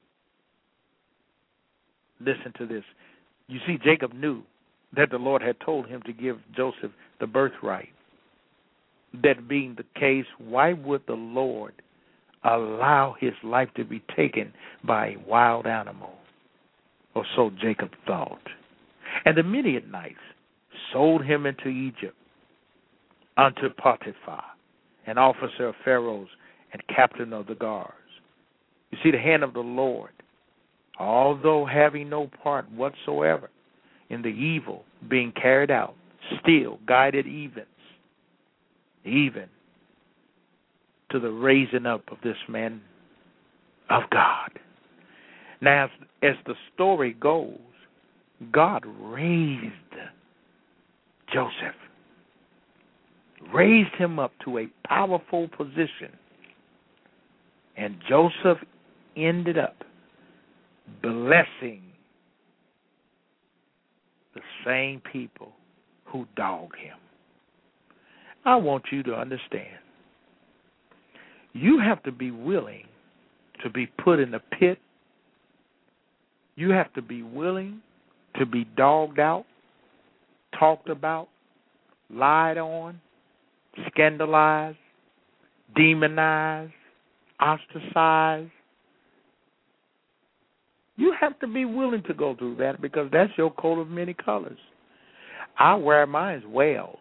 S3: Listen to this. You see, Jacob knew that the Lord had told him to give Joseph the birthright. That being the case, why would the Lord allow his life to be taken by a wild animal? Or so Jacob thought. And the Midianites sold him into Egypt unto Potiphar, an officer of Pharaoh's and captain of the guards. You see, the hand of the Lord, although having no part whatsoever in the evil being carried out, still guided events, even to the raising up of this man of God. Now, as, as the story goes, God raised Joseph, raised him up to a powerful position, and Joseph ended up blessing the same people who dogged him. I want you to understand, you have to be willing to be put in a pit. You have to be willing to be dogged out, talked about, lied on, scandalized, demonized, ostracized. You have to be willing to go through that because that's your coat of many colors. I wear mine well.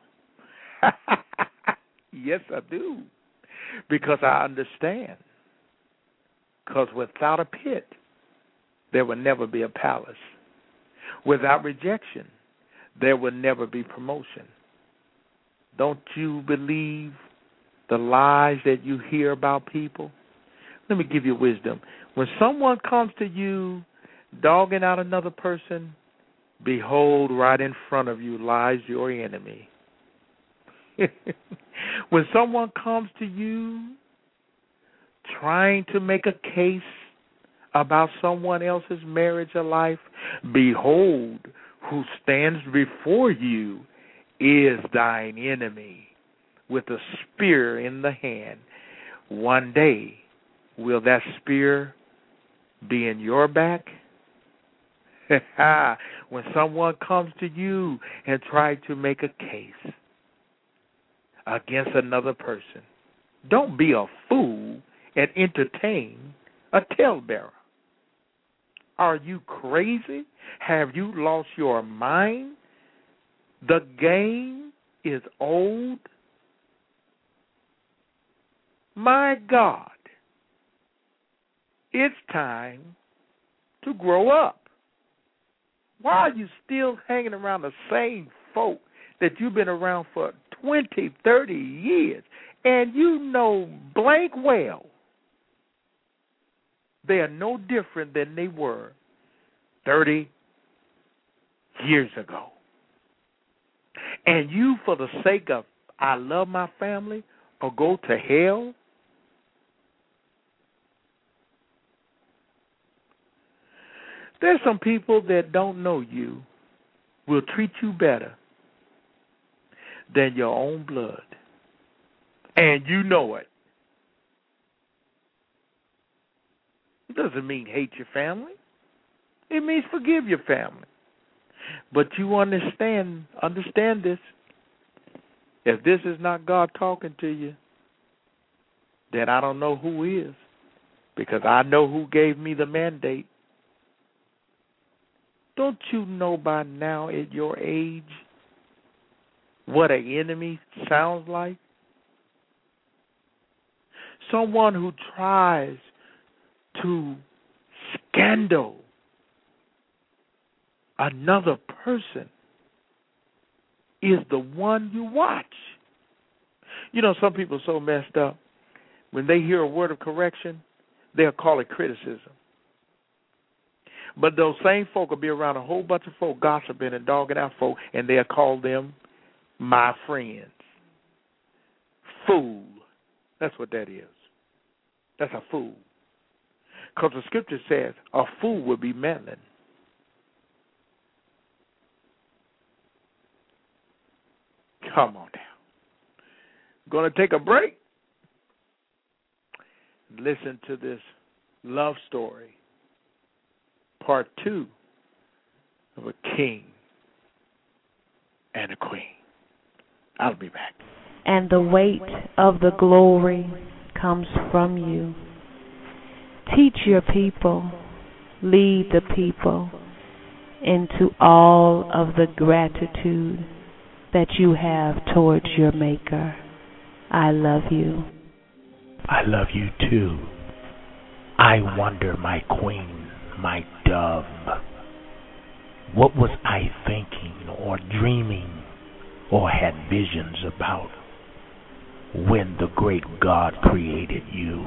S3: Yes, I do. Because I understand. Because without a pit, there will never be a palace. Without rejection, there will never be promotion. Don't you believe the lies that you hear about people? Let me give you wisdom. When someone comes to you dogging out another person, behold, right in front of you lies your enemy. When someone comes to you trying to make a case about someone else's marriage or life, behold, who stands before you is thine enemy with a spear in the hand. One day, will that spear be in your back? When someone comes to you and tries to make a case against another person, don't be a fool and entertain a talebearer. Are you crazy? Have you lost your mind? The game is old. My God, it's time to grow up. Why are you still hanging around the same folk that you've been around for twenty, thirty years, and you know blank well they are no different than they were thirty years ago? And you, for the sake of I love my family, or go to hell? There's some people that don't know you will treat you better than your own blood. And you know it. It doesn't mean hate your family. It means forgive your family. But you understand, understand this. If this is not God talking to you, then I don't know who is, because I know who gave me the mandate. Don't you know by now at your age what an enemy sounds like? Someone who tries to scandal another person is the one you watch. You know, some people are so messed up. When they hear a word of correction, they'll call it criticism. But those same folk will be around a whole bunch of folk gossiping and dogging out folk, and they'll call them my friends. Fool. That's what that is. That's a fool. Because the scripture says a fool will be meddling. Come on down. Going to take a break. Listen to this love story. Part two of a king and a queen. I'll be back.
S2: And the weight of the glory comes from you. Teach your people, lead the people into all of the gratitude that you have towards your Maker. I love you.
S1: I love you too. I wonder, my queen, my dove, what was I thinking or dreaming or had visions about when the great God created you?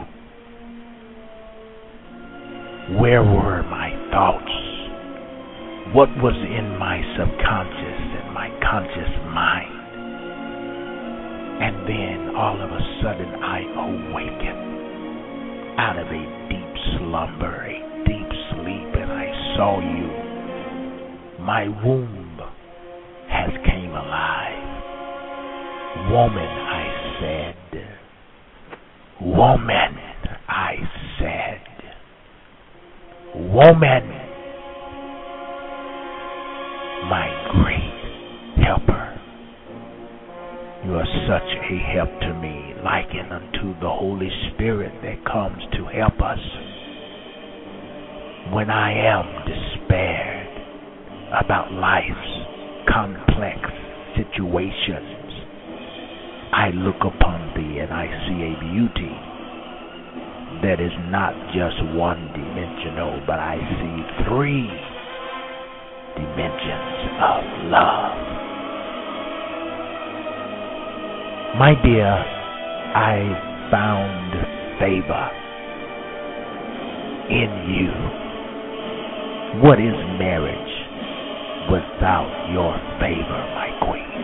S1: Where were my thoughts? What was in my subconscious and my conscious mind? And then all of a sudden I awakened out of a deep slumber, a deep sleep, and I saw you. My womb has came alive. Woman, I said. Woman, I said. Woman, my great helper. You are such a help to me, likened unto the Holy Spirit that comes to help us. When I am despaired about life's complex situations, I look upon thee and I see a beauty that is not just one dimensional, but I see three dimensions of love. My dear, I found favor in you. What is marriage without your favor, my queen?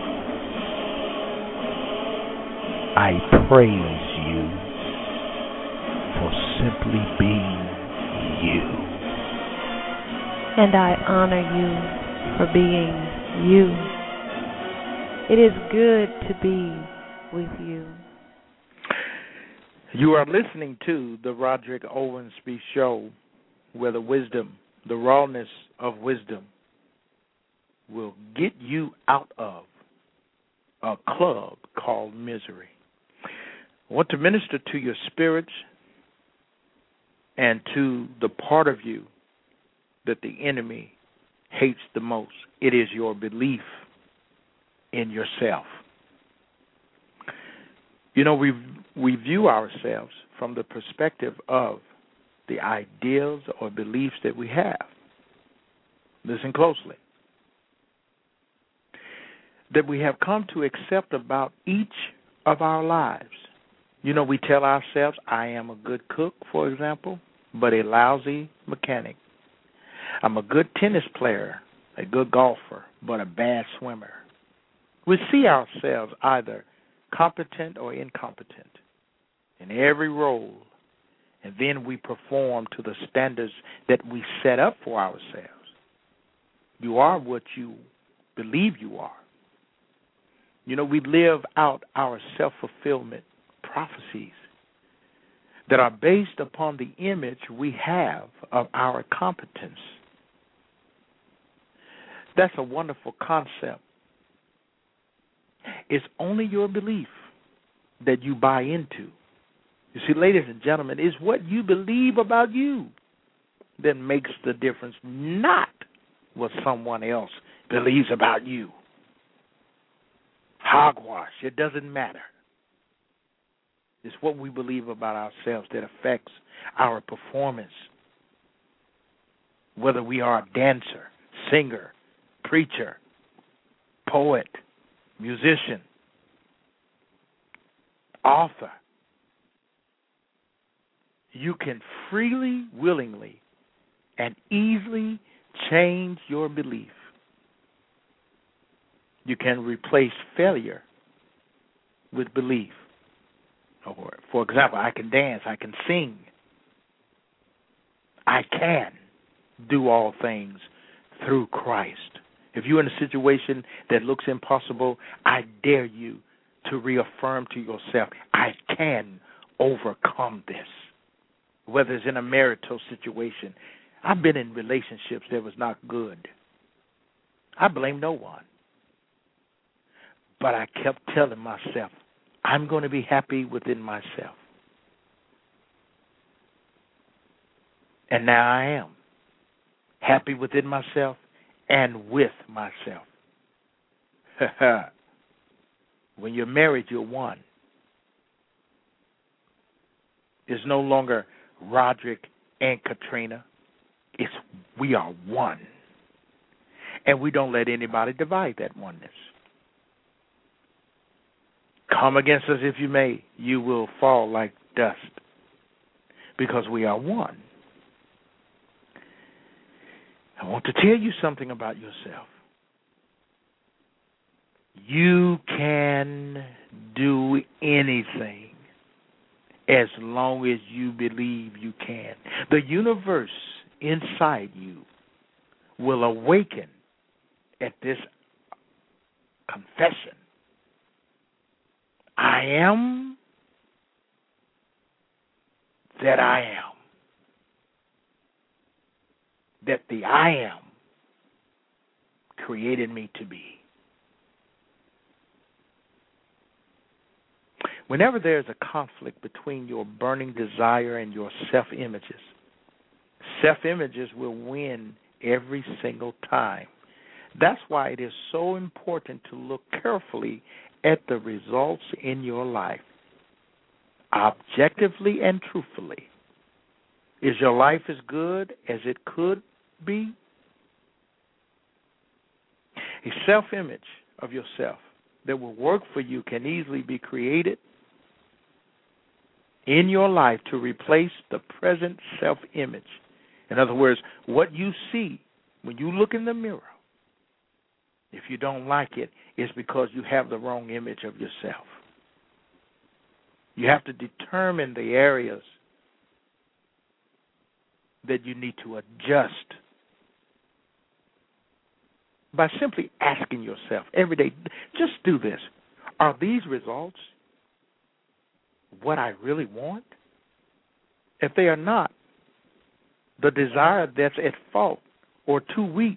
S1: I praise you for simply being you.
S2: And I honor you for being you. It is good to be with you.
S3: You are listening to the Roderick Owensby Show, where the wisdom, the rawness of wisdom will get you out of a club called misery. I want to minister to your spirits and to the part of you that the enemy hates the most. It is your belief in yourself. You know, we we view ourselves from the perspective of the ideals or beliefs that we have. Listen closely. That we have come to accept about each of our lives. You know, we tell ourselves, I am a good cook, for example, but a lousy mechanic. I'm a good tennis player, a good golfer, but a bad swimmer. We see ourselves either competent or incompetent in every role, and then we perform to the standards that we set up for ourselves. You are what you believe you are. You know, we live out our self-fulfillment prophecies that are based upon the image we have of our competence. That's a wonderful concept. It's only your belief that you buy into. You see, ladies and gentlemen, it's what you believe about you that makes the difference, not what someone else believes about you. Hogwash, it doesn't matter. It's what we believe about ourselves that affects our performance. Whether we are a dancer, singer, preacher, poet, musician, author, you can freely, willingly, and easily change your belief. You can replace failure with belief. Or, for example, I can dance, I can sing. I can do all things through Christ. If you're in a situation that looks impossible, I dare you to reaffirm to yourself, I can overcome this. Whether it's in a marital situation. I've been in relationships that was not good. I blame no one. But I kept telling myself, I'm going to be happy within myself. And now I am happy within myself and with myself. When you're married, you're one. It's no longer Roderick and Katrina. It's we are one. And we don't let anybody divide that oneness. Come against us if you may, you will fall like dust because we are one. I want to tell you something about yourself. You can do anything as long as you believe you can. The universe inside you will awaken at this confession. I am that I am. That the I am created me to be. Whenever there's a conflict between your burning desire and your self-images, self-images will win every single time. That's why it is so important to look carefully at the results in your life, objectively and truthfully. Is your life as good as it could be? A self-image of yourself that will work for you can easily be created in your life to replace the present self-image. In other words, what you see when you look in the mirror, if you don't like it, it's because you have the wrong image of yourself. You have to determine the areas that you need to adjust by simply asking yourself every day, just do this. Are these results what I really want? If they are not, the desire that's at fault or too weak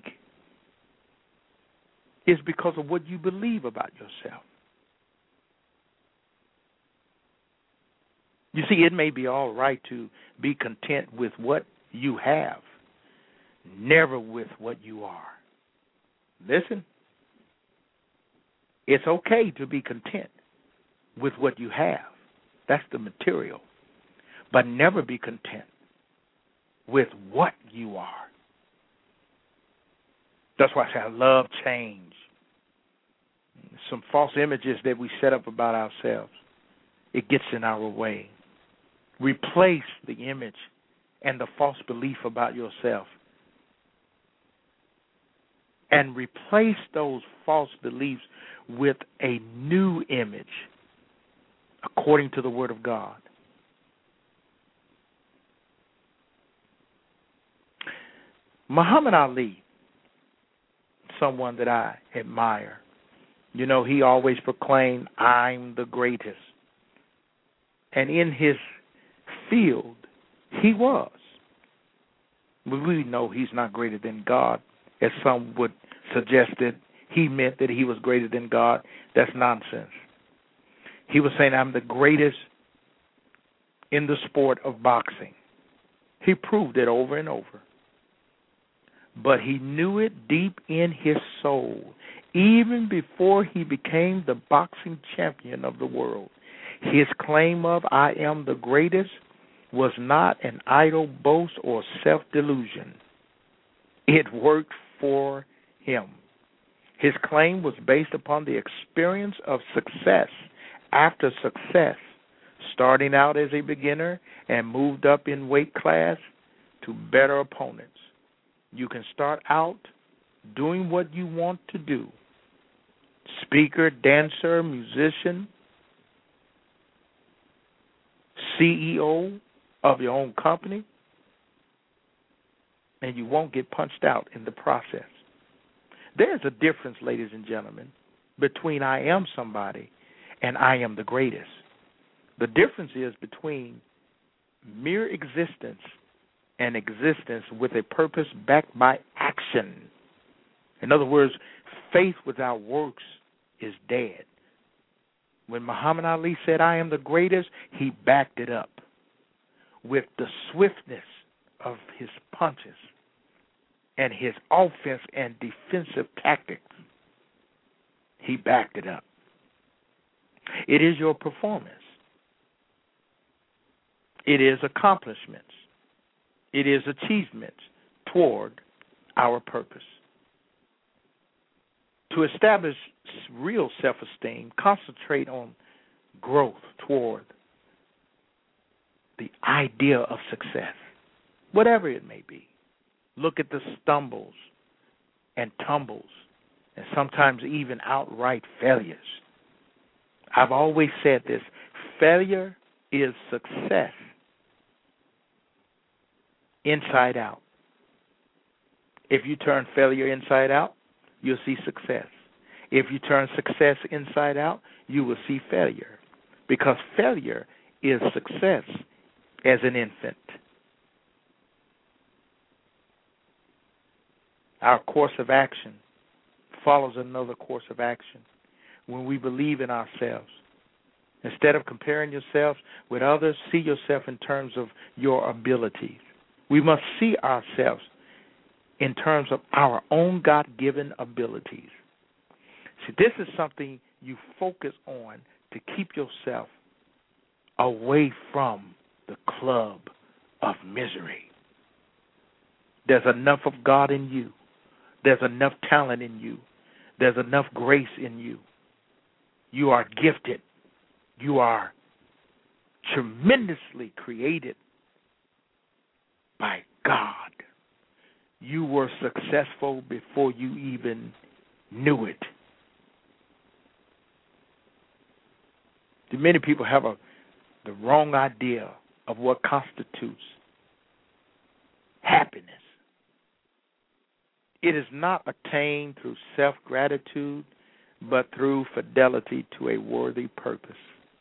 S3: is because of what you believe about yourself. You see, it may be all right to be content with what you have, never with what you are. Listen, it's okay to be content with what you have. That's the material. But never be content with what you are. That's why I say I love change. Some false images that we set up about ourselves, it gets in our way. Replace the image and the false belief about yourself. And replace those false beliefs with a new image according to the Word of God. Muhammad Ali, someone that I admire, you know, he always proclaimed, I'm the greatest. And in his field, he was. We know he's not greater than God, as some would suggest that he meant that he was greater than God. That's nonsense. He was saying, I'm the greatest in the sport of boxing. He proved it over and over. But he knew it deep in his soul, even before he became the boxing champion of the world. His claim of, I am the greatest, was not an idle boast or self-delusion. It worked for him. His claim was based upon the experience of success after success, starting out as a beginner and moved up in weight class to better opponents. You can start out doing what you want to do. Speaker, dancer, musician, C E O of your own company, and you won't get punched out in the process. There's a difference, ladies and gentlemen, between I am somebody and I am the greatest. The difference is between mere existence and existence with a purpose backed by action. In other words, faith without works is dead. When Muhammad Ali said, I am the greatest, he backed it up with the swiftness of his punches and his offense and defensive tactics. He backed it up. It is your performance. It is accomplishments. It is achievements toward our purpose. To establish real self-esteem, concentrate on growth toward the idea of success, whatever it may be. Look at the stumbles and tumbles and sometimes even outright failures. I've always said this, failure is success inside out. If you turn failure inside out, you'll see success. If you turn success inside out, you will see failure, because failure is success as an infant. Our course of action follows another course of action when we believe in ourselves. Instead of comparing yourself with others, see yourself in terms of your abilities. We must see ourselves in terms of our own God-given abilities. See, this is something you focus on to keep yourself away from the club of misery. There's enough of God in you. There's enough talent in you. There's enough grace in you. You are gifted. You are tremendously created by God. You were successful before you even knew it. Many people have a the wrong idea of what constitutes happiness. It is not attained through self-gratitude, but through fidelity to a worthy purpose.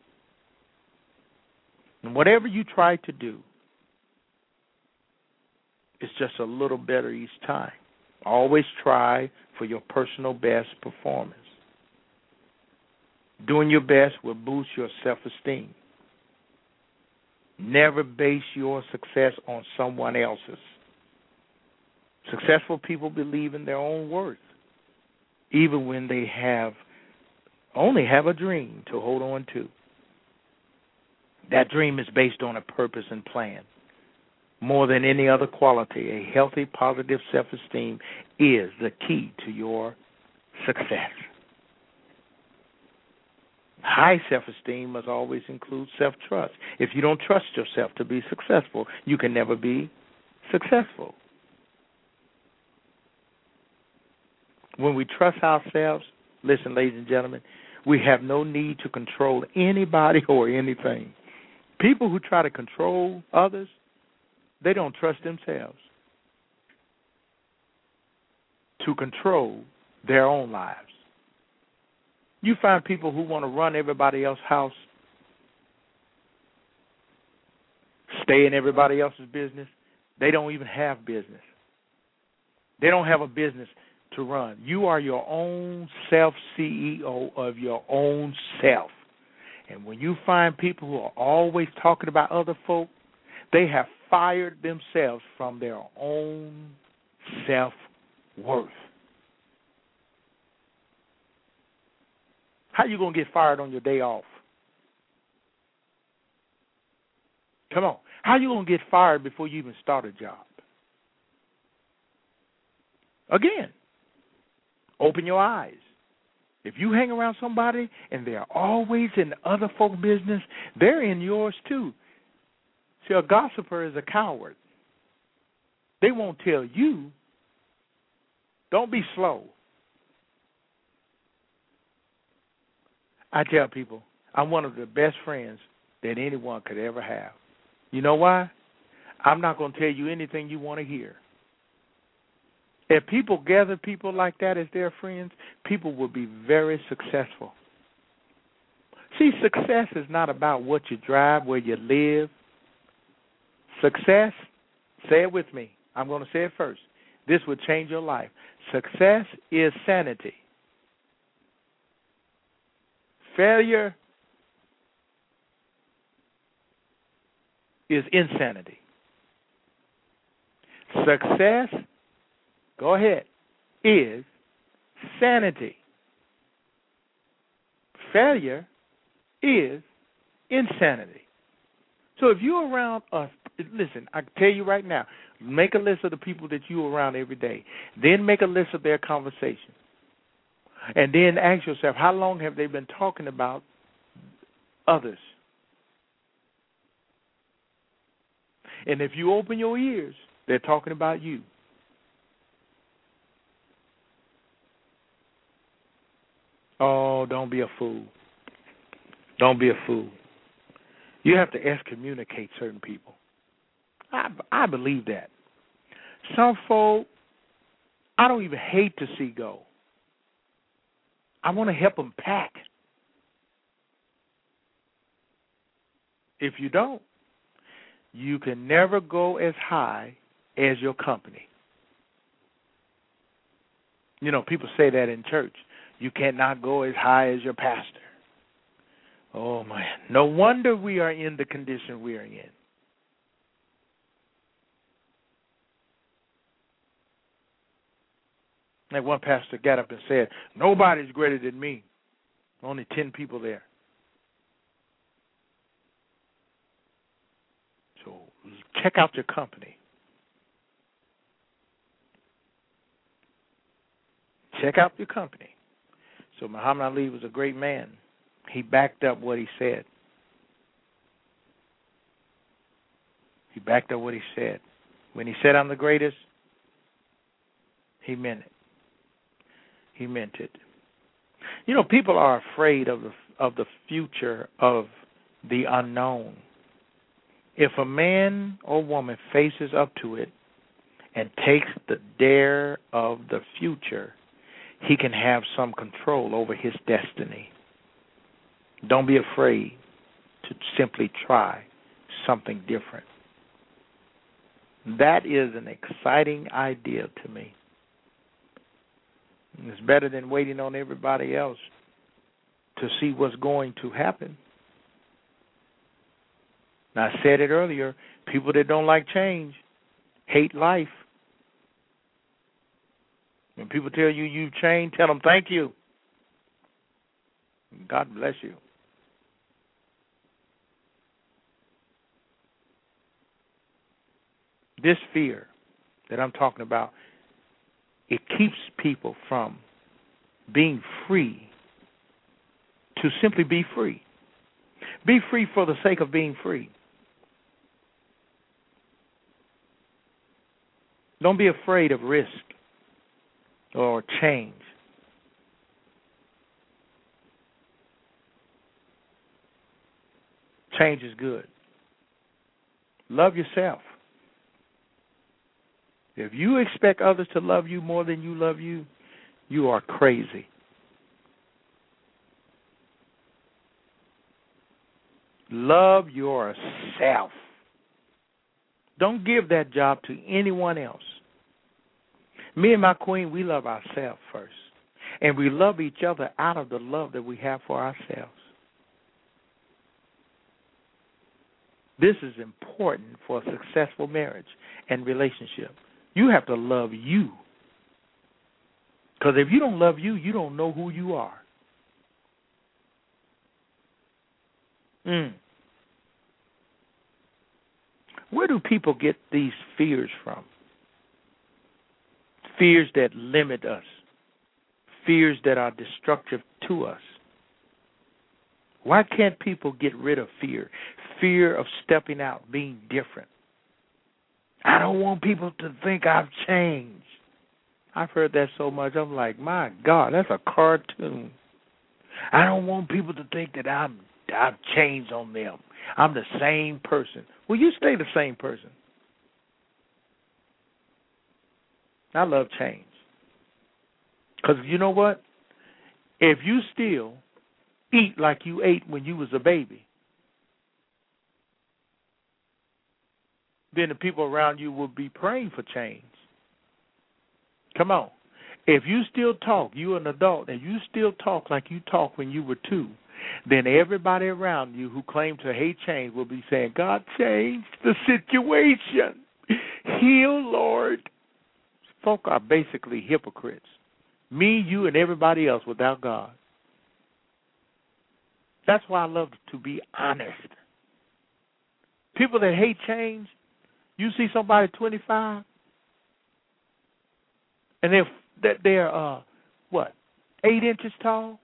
S3: And whatever you try to do, it's just a little better each time. Always try for your personal best performance. Doing your best will boost your self-esteem. Never base your success on someone else's. Successful people believe in their own worth, even when they have only have a dream to hold on to. That dream is based on a purpose and plan. More than any other quality, a healthy, positive self-esteem is the key to your success. High self-esteem must always include self-trust. If you don't trust yourself to be successful, you can never be successful. When we trust ourselves, listen, ladies and gentlemen, we have no need to control anybody or anything. People who try to control others, they don't trust themselves to control their own lives. You find people who want to run everybody else's house, stay in everybody else's business. They don't even have business. They don't have a business to run. You are your own self-C E O of your own self. And when you find people who are always talking about other folk, they have fired themselves from their own self-worth. How you going to get fired on your day off? Come on. How you going to get fired before you even start a job? Again, open your eyes. If you hang around somebody and they're always in other folk business, they're in yours too. See, a gossiper is a coward. They won't tell you. Don't be slow. I tell people, I'm one of the best friends that anyone could ever have. You know why? I'm not going to tell you anything you want to hear. If people gather people like that as their friends, people will be very successful. See, success is not about what you drive, where you live. Success, say it with me. I'm going to say it first. This would change your life. Success is sanity. Failure is insanity. Success, go ahead, is sanity. Failure is insanity. So if you're around us, listen, I can tell you right now, make a list of the people that you're around every day. Then make a list of their conversation. And then ask yourself, how long have they been talking about others? And if you open your ears, they're talking about you. Oh, don't be a fool. Don't be a fool. You have to excommunicate certain people. I, I believe that. Some folk, I don't even hate to see go. I want to help them pack. If you don't, you can never go as high as your company. You know, people say that in church. You cannot go as high as your pastor. Oh, man. No wonder we are in the condition we are in. Like one pastor got up and said, nobody's greater than me. Only ten people there. So check out your company. Check out your company. So Muhammad Ali was a great man. He backed up what he said. He backed up what he said. When he said, I'm the greatest, he meant it. He meant it. You know, people are afraid of the of the future, of the unknown. If a man or woman faces up to it and takes the dare of the future, he can have some control over his destiny. Don't be afraid to simply try something different. That is an exciting idea to me. It's better than waiting on everybody else to see what's going to happen. Now, I said it earlier, people that don't like change hate life. When people tell you you've changed, tell them thank you. God bless you. This fear that I'm talking about, it keeps people from being free to simply be free. Be free for the sake of being free. Don't be afraid of risk or change. Change is good. Love yourself. If you expect others to love you more than you love you, you are crazy. Love yourself. Don't give that job to anyone else. Me and my queen, we love ourselves first. And we love each other out of the love that we have for ourselves. This is important for a successful marriage and relationship. You have to love you. Because if you don't love you, you don't know who you are. Mm. Where do people get these fears from? Fears that limit us. Fears that are destructive to us. Why can't people get rid of fear? Fear of stepping out, being different. I don't want people to think I've changed. I've heard that so much. I'm like, my God, that's a cartoon. I don't want people to think that I'm, I've changed on them. I'm the same person. Well, you stay the same person. I love change. Because you know what? If you still eat like you ate when you was a baby, then the people around you will be praying for change. Come on. If you still talk, you're an adult, and you still talk like you talked when you were two, then everybody around you who claim to hate change will be saying, God changed the situation. Heal, Lord. Folk are basically hypocrites. Me, you, and everybody else without God. That's why I love to be honest. People that hate change, you see somebody twenty-five, and they're, that they're uh, what, eight inches tall?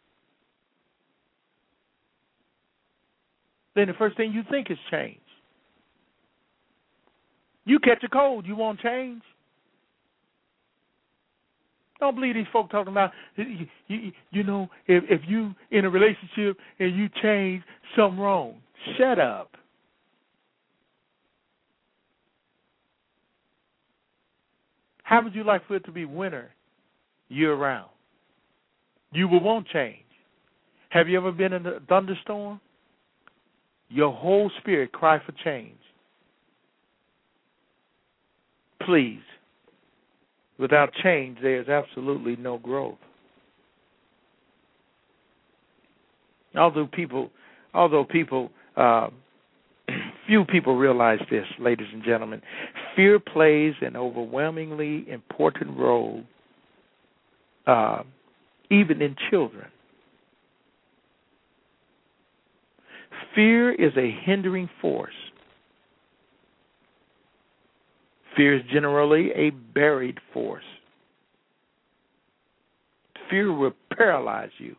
S3: Then the first thing you think is change. You catch a cold, you want change? Don't believe these folk talking about, you, you, you know, if, if you in a relationship and you change, something wrong. Shut up. How would you like for it to be winter year-round? You will want change. Have you ever been in a thunderstorm? Your whole spirit cry for change. Please. Without change, there is absolutely no growth. Although people, although people, uh, few people realize this, ladies and gentlemen, fear plays an overwhelmingly important role, uh, even in children. Fear is a hindering force. Fear is generally a buried force. Fear will paralyze you.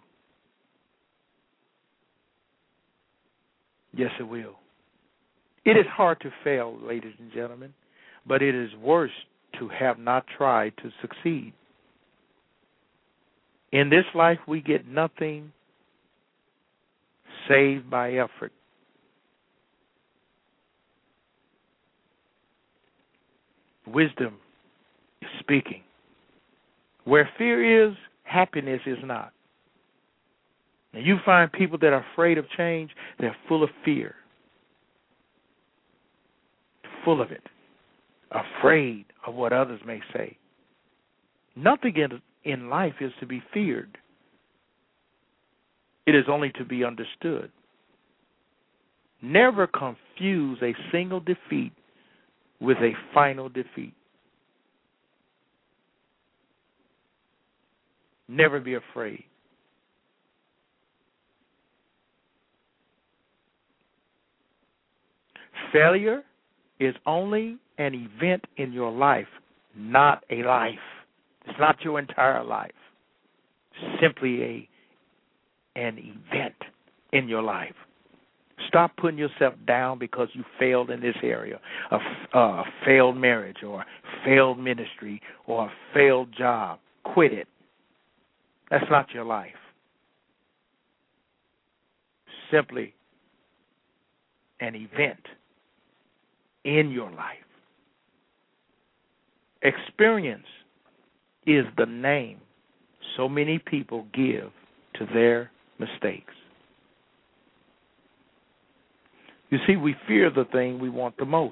S3: Yes, it will. It is hard to fail, ladies and gentlemen, but it is worse to have not tried to succeed. In this life, we get nothing saved by effort. Wisdom is speaking. Where fear is, happiness is not. And you find people that are afraid of change, they're full of fear. Full of it. Afraid of what others may say. Nothing in life is to be feared. It is only to be understood. Never confuse a single defeat with a final defeat. Never be afraid. Failure is only an event in your life, not a life. It's not your entire life. It's simply a an event in your life. Stop putting yourself down because you failed in this area, a, a failed marriage or a failed ministry or a failed job. Quit it. That's not your life. Simply an event in your life. Experience is the name so many people give to their mistakes. You see, we fear the thing we want the most.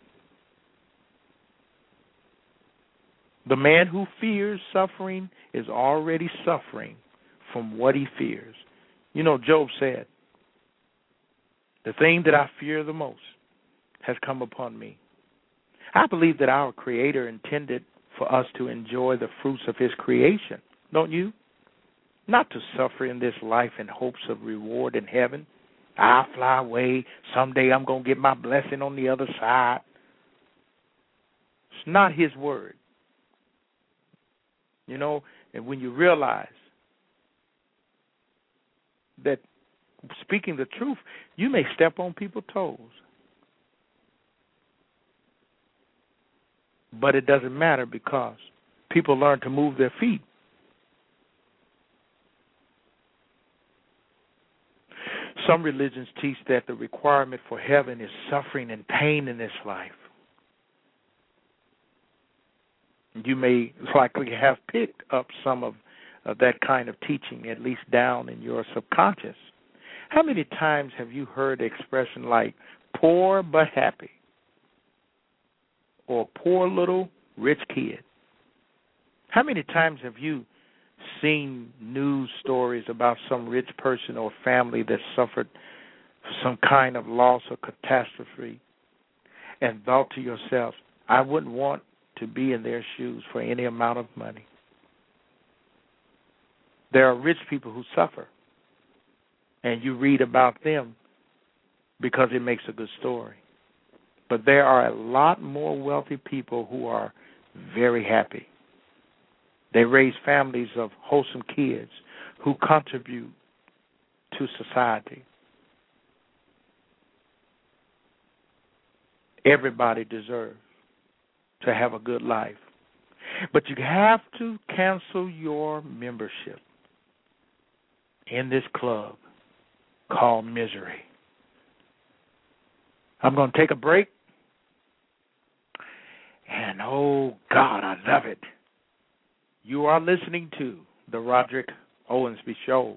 S3: The man who fears suffering is already suffering from what he fears. You know, Job said, the thing that I fear the most has come upon me. I believe that our Creator intended for us to enjoy the fruits of His creation, don't you? Not to suffer in this life in hopes of reward in heaven. I'll fly away. Someday I'm going to get my blessing on the other side. It's not His word. You know, and when you realize that speaking the truth, you may step on people's toes. But it doesn't matter because people learn to move their feet. Some religions teach that the requirement for heaven is suffering and pain in this life. You may likely have picked up some of uh, that kind of teaching, at least down in your subconscious. How many times have you heard the expression like, poor but happy? Or poor little rich kid? How many times have you seen news stories about some rich person or family that suffered some kind of loss or catastrophe and thought to yourself, I wouldn't want to be in their shoes for any amount of money? There are rich people who suffer, and you read about them because it makes a good story. But there are a lot more wealthy people who are very happy. They raise families of wholesome kids who contribute to society. Everybody deserves to have a good life. But you have to cancel your membership in this club called misery. I'm going to take a break. And, oh, God, I love it. You are listening to the Roderick Owensby Show.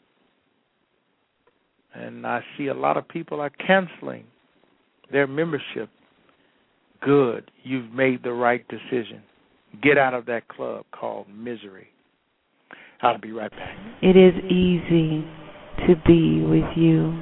S3: And I see a lot of people are canceling their membership. Good. You've made the right decision. Get out of that club called misery. I'll be right back.
S2: It is easy to be with you.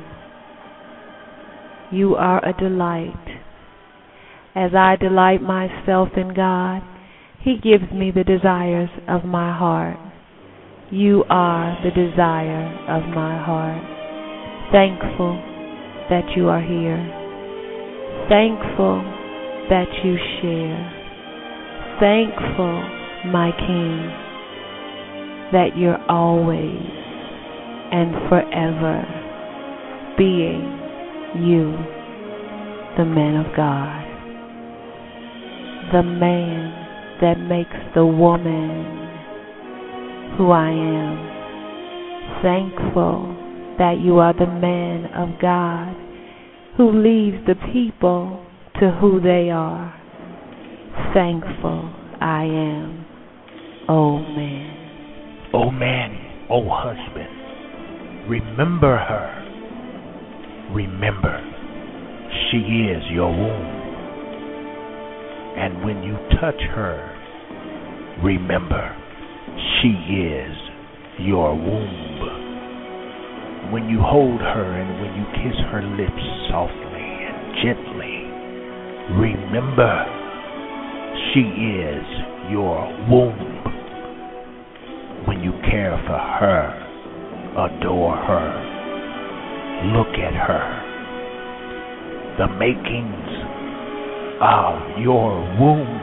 S2: You are a delight. As I delight myself in God, He gives me the desires of my heart. You are the desire of my heart. Thankful that you are here. Thankful that you share. Thankful, my King, that you're always and forever being you, the man of God. The man that makes the woman who I am. Thankful that you are the man of God who leads the people to who they are. Thankful I am, oh man.
S1: Oh man, oh husband, remember her. Remember, she is your womb. And when you touch her, remember, She is your womb. When you hold her and when you kiss her lips softly and gently, remember, she is your womb. When you care for her, adore her, look at her, the makings of your womb.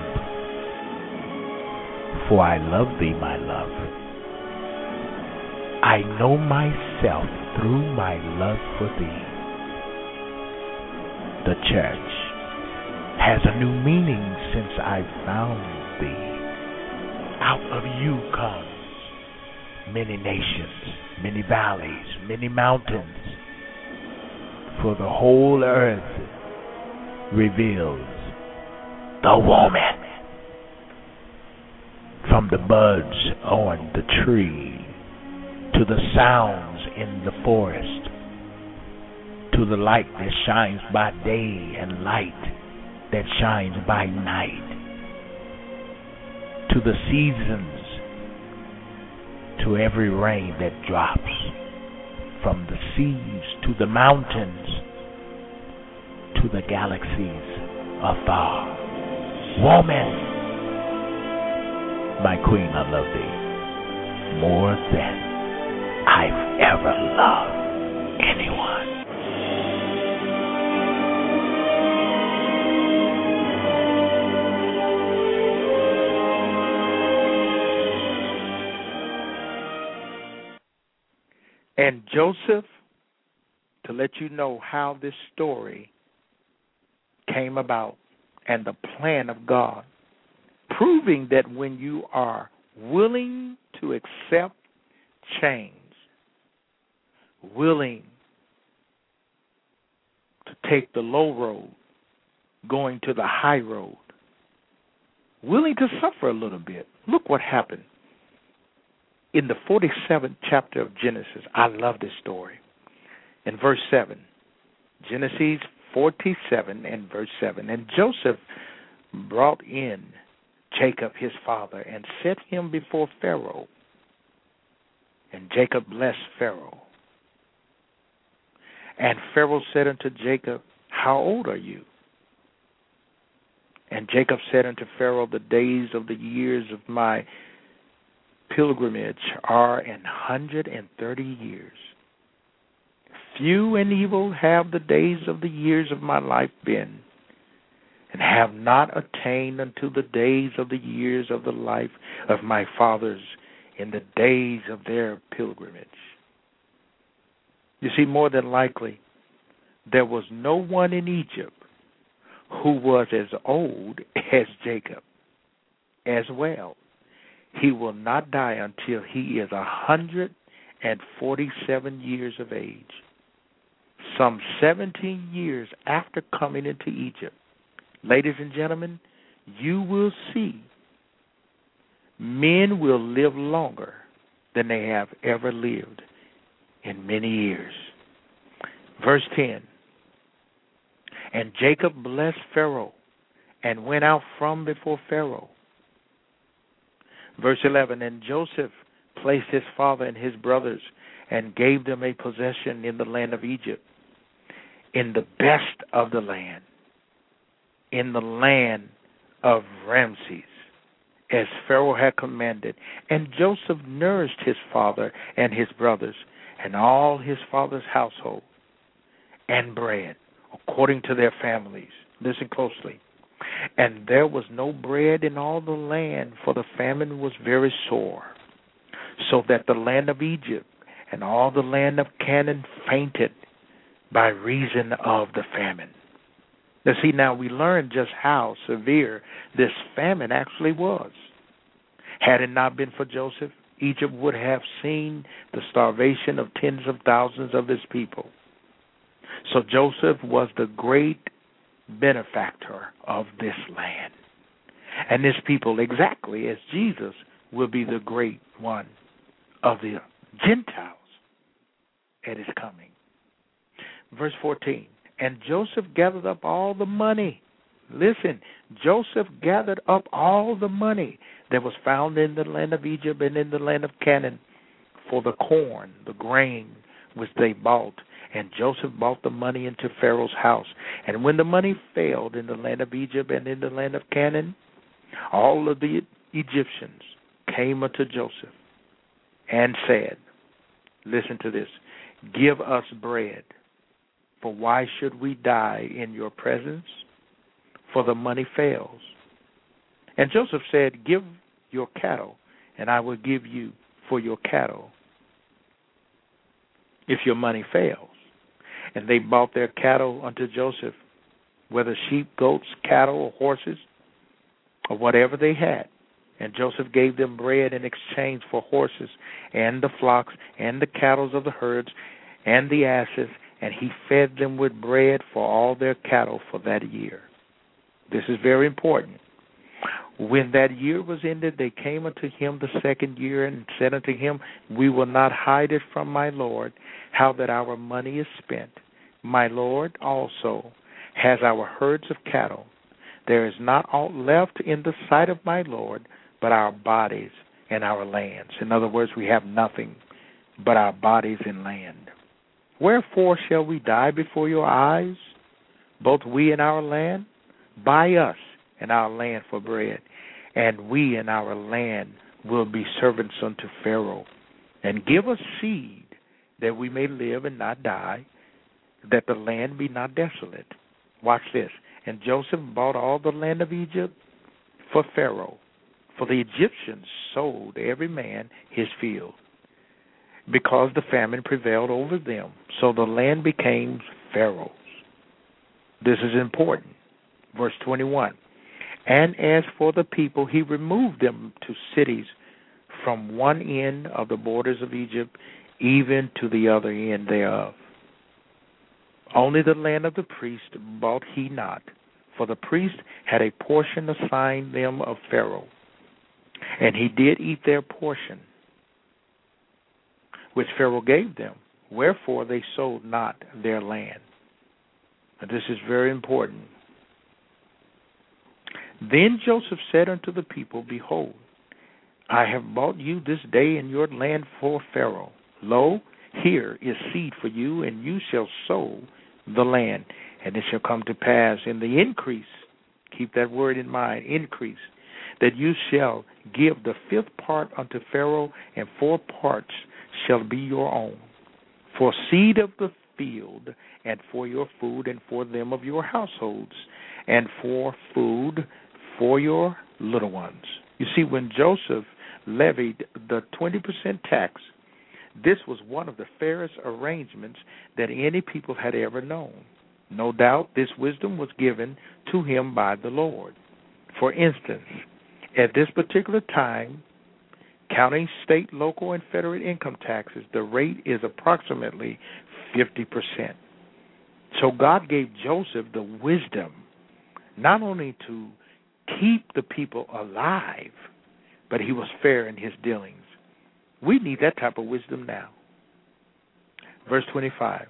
S1: For I love thee, my love. I know myself through my love for thee. The church has a new meaning since I found thee. Out of you comes many nations, many valleys, many mountains. For the whole earth reveals the woman. From the buds on the tree, to the sounds in the forest, to the light that shines by day and light that shines by night, to the seasons, to every rain that drops, from the seas to the mountains, to the galaxies afar. Woman, my queen, I love thee more than I've ever loved anyone.
S3: And Joseph, to let you know how this story came about and the plan of God, proving that when you are willing to accept change, willing to take the low road, going to the high road, willing to suffer a little bit. Look what happened. In the forty-seventh chapter of Genesis, I love this story. In verse seven, Genesis forty-seven and verse seven, and Joseph brought in Jacob his father and set him before Pharaoh. And Jacob blessed Pharaoh. And Pharaoh said unto Jacob, how old are you? And Jacob said unto Pharaoh, the days of the years of my pilgrimage are an hundred and thirty years. Few and evil have the days of the years of my life been, and have not attained unto the days of the years of the life of my fathers in the days of their pilgrimage. You see, more than likely, there was no one in Egypt who was as old as Jacob as well. He will not die until he is a hundred and forty-seven years of age. Some seventeen years after coming into Egypt. Ladies and gentlemen, you will see men will live longer than they have ever lived in many years. Verse ten, and Jacob blessed Pharaoh and went out from before Pharaoh. Verse eleven, and Joseph placed his father and his brothers and gave them a possession in the land of Egypt, in the best of the land, in the land of Ramses, as Pharaoh had commanded. And Joseph nourished his father and his brothers and all his father's household and bread, according to their families. Listen closely. And there was no bread in all the land, for the famine was very sore, so that the land of Egypt and all the land of Canaan fainted by reason of the famine. Now, see, now we learn just how severe this famine actually was. Had it not been for Joseph, Egypt would have seen the starvation of tens of thousands of his people. So Joseph was the great benefactor of this land and this people, exactly as Jesus will be the great one of the Gentiles at his coming. Verse fourteen, and Joseph gathered up all the money. Listen, Joseph gathered up all the money that was found in the land of Egypt and in the land of Canaan for the corn, the grain, which they bought. And Joseph brought the money into Pharaoh's house. And when the money failed in the land of Egypt and in the land of Canaan, all of the Egyptians came unto Joseph and said, listen to this, give us bread, for why should we die in your presence? For the money fails. And Joseph said, give your cattle, and I will give you for your cattle if your money fails. And they bought their cattle unto Joseph, whether sheep, goats, cattle, or horses, or whatever they had. And Joseph gave them bread in exchange for horses and the flocks and the cattle of the herds and the asses, and he fed them with bread for all their cattle for that year. This is very important. When that year was ended, they came unto him the second year and said unto him, we will not hide it from my Lord, how that our money is spent. My Lord also has our herds of cattle. There is not aught left in the sight of my Lord but our bodies and our lands. In other words, we have nothing but our bodies and land. Wherefore shall we die before your eyes, both we and our land? Buy us and our land for bread, and we and our land will be servants unto Pharaoh. And give us seed, that we may live and not die, that the land be not desolate. Watch this. And Joseph bought all the land of Egypt for Pharaoh, for the Egyptians sold every man his field, because the famine prevailed over them. So the land became Pharaoh's. This is important. Verse twenty-one. And as for the people, he removed them to cities from one end of the borders of Egypt even to the other end thereof. Only the land of the priest bought he not, for the priest had a portion assigned them of Pharaoh, and he did eat their portion, which Pharaoh gave them. Wherefore they sold not their land. Now, this is very important. Then Joseph said unto the people, behold, I have bought you this day in your land for Pharaoh. Lo, here is seed for you, and you shall sow the land. And it shall come to pass in the increase, keep that word in mind, increase, that you shall give the fifth part unto Pharaoh, and four parts shall be your own, for seed of the field, and for your food, and for them of your households, and for food for your little ones. You see, when Joseph levied the twenty percent tax, this was one of the fairest arrangements that any people had ever known. No doubt this wisdom was given to him by the Lord. For instance, at this particular time, counting state, local, and federal income taxes, the rate is approximately fifty percent. So God gave Joseph the wisdom not only to keep the people alive, but he was fair in his dealings. We need that type of wisdom now. Verse twenty-five.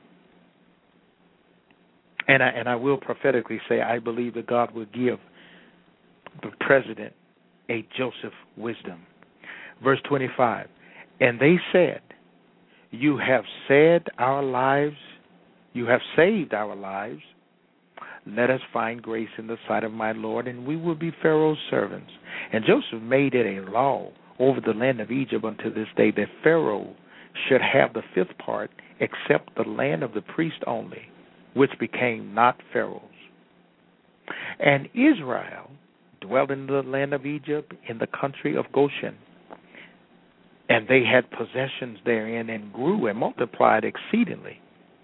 S3: And I, and I will prophetically say I believe that God will give the president a Joseph wisdom. Verse twenty-five. And they said, you have saved our lives, you have saved our lives. Let us find grace in the sight of my Lord, and we will be Pharaoh's servants. And Joseph made it a law over the land of Egypt unto this day that Pharaoh should have the fifth part, except the land of the priest only, which became not Pharaoh's. And Israel dwelt in the land of Egypt, in the country of Goshen. And they had possessions therein, and grew and multiplied exceedingly.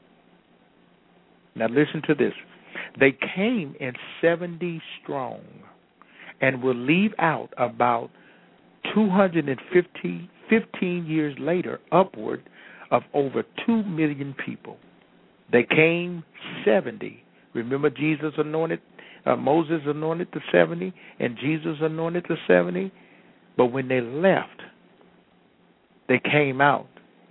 S3: Now listen to this. They came in seventy strong, and will leave out about two hundred fifty, fifteen years later, upward of over two million people. They came seventy. Remember, Jesus anointed, uh, Moses anointed the seventy, and Jesus anointed the seventy. But when they left, they came out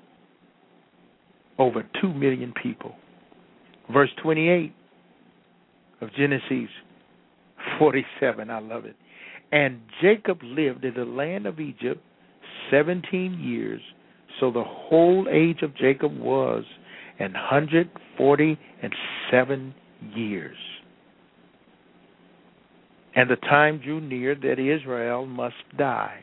S3: over two million people. Verse twenty-eight of Genesis forty-seven, I love it. And Jacob lived in the land of Egypt seventeen years. So the whole age of Jacob was an hundred forty and seven years. And the time drew near that Israel must die.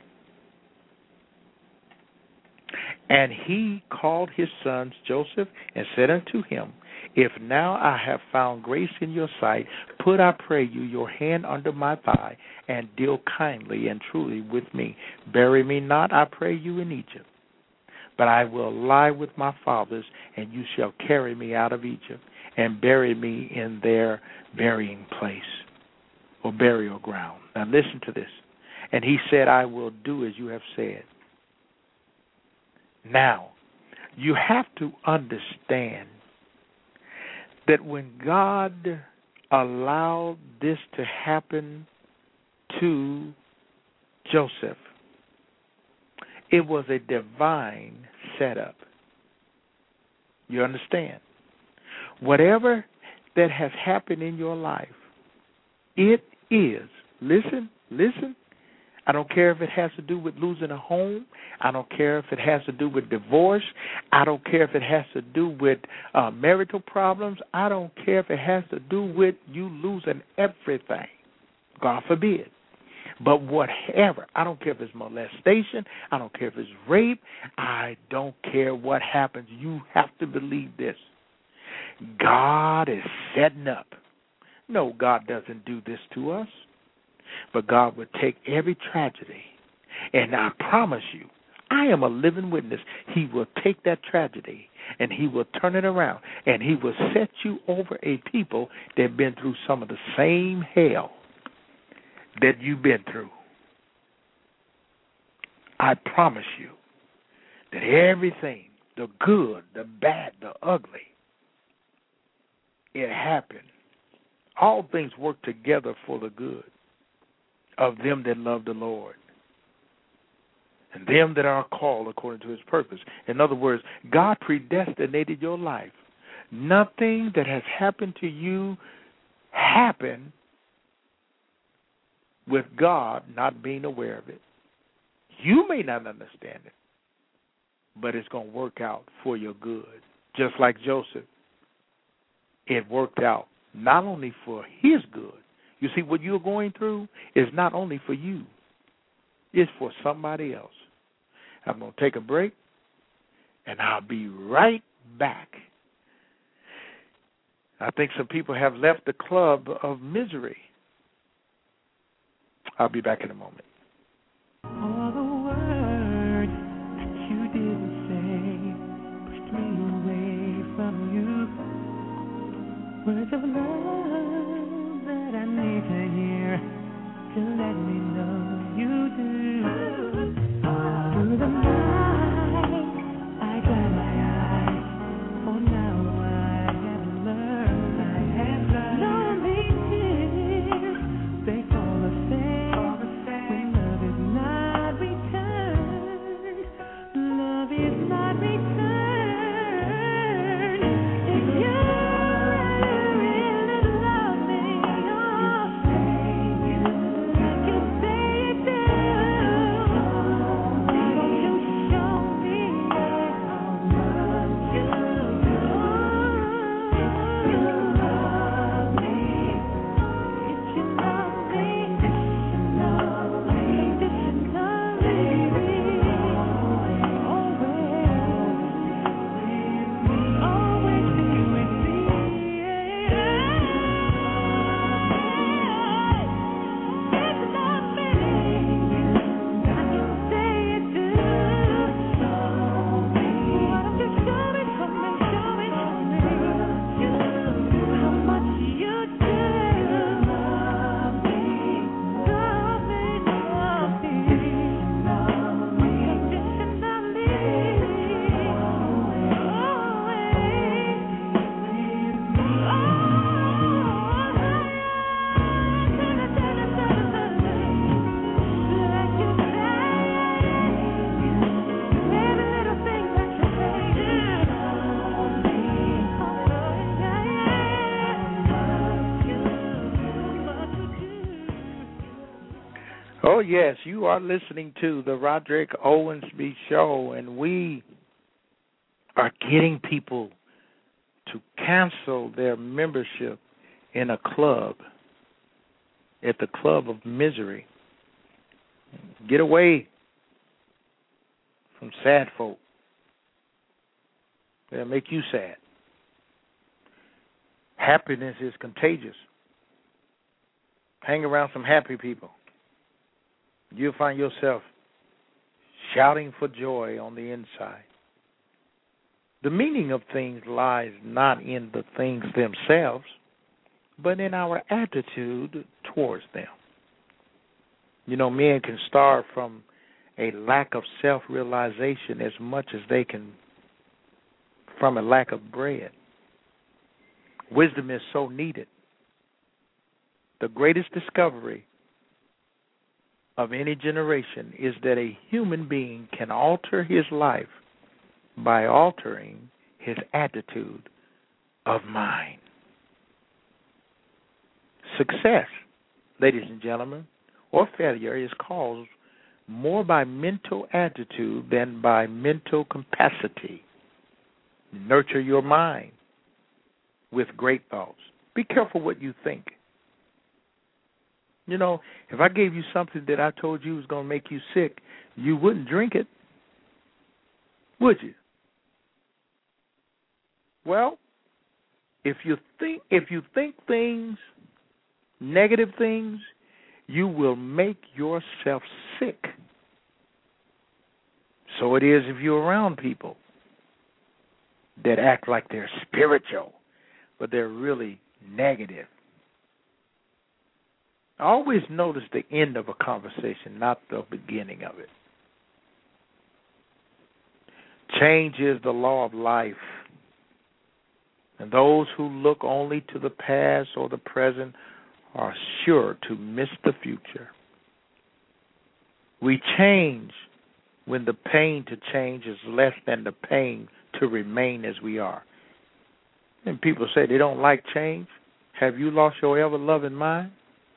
S3: And he called his sons Joseph and said unto him, If now I have found grace in your sight, put, I pray you, your hand under my thigh, and deal kindly and truly with me. Bury me not, I pray you, in Egypt. But I will lie with my fathers, and you shall carry me out of Egypt, and bury me in their burying place, or burial ground. Now listen to this. And he said, I will do as you have said. Now, you have to understand that when God allowed this to happen to Joseph, it was a divine setup. You understand? Whatever that has happened in your life, it is, listen, listen, I don't care if it has to do with losing a home. I don't care if it has to do with divorce. I don't care if it has to do with uh, marital problems. I don't care if it has to do with you losing everything. God forbid. But whatever, I don't care if it's molestation. I don't care if it's rape. I don't care what happens. You have to believe this. God is setting up. No, God doesn't do this to us. But God would take every tragedy, and I promise you, I am a living witness. He will take that tragedy, and he will turn it around, and he will set you over a people that have been through some of the same hell that you've been through. I promise you that everything, the good, the bad, the ugly, it happened. All things work together for the good of them that love the Lord, and them that are called according to his purpose. In other words, God predestinated your life. Nothing that has happened to you happened with God not being aware of it. You may not understand it, but it's going to work out for your good. Just like Joseph, it worked out not only for his good. You see, what you're going through is not only for you. It's for somebody else. I'm going to take a break, and I'll be right back. I think some people have left the club of misery. I'll be back in a moment.
S4: All the words that you didn't say pushed me away from you. Words of love that I need to hear to let me know you do. Through the night, I dry my eyes, for now I have learned. I have learned. Lonely tears, they fall the same when love is not returned. Love is not returned. If you really love me, oh, you say you do. Won't you show
S3: Oh, yes, you are listening to the Roderick Owensby Show, and we are getting people to cancel their membership in a club, at the Club of Misery. Get away from sad folk. They'll make you sad. Happiness is contagious. Hang around some happy people. You'll find yourself shouting for joy on the inside. The meaning of things lies not in the things themselves, but in our attitude towards them. You know, men can starve from a lack of self-realization as much as they can from a lack of bread. Wisdom is so needed. The greatest discovery of any generation is that a human being can alter his life by altering his attitude of mind. Success, ladies and gentlemen, or failure is caused more by mental attitude than by mental capacity. Nurture your mind with great thoughts. Be careful what you think. You know, if I gave you something that I told you was going to make you sick, you wouldn't drink it, would you? Well, if you think if you think things, negative things, you will make yourself sick. So it is if you're around people that act like they're spiritual, but they're really negative. Always notice the end of a conversation, not the beginning of it. Change is the law of life. And those who look only to the past or the present are sure to miss the future. We change when the pain to change is less than the pain to remain as we are. And people say they don't like change. Have you lost your ever-loving mind?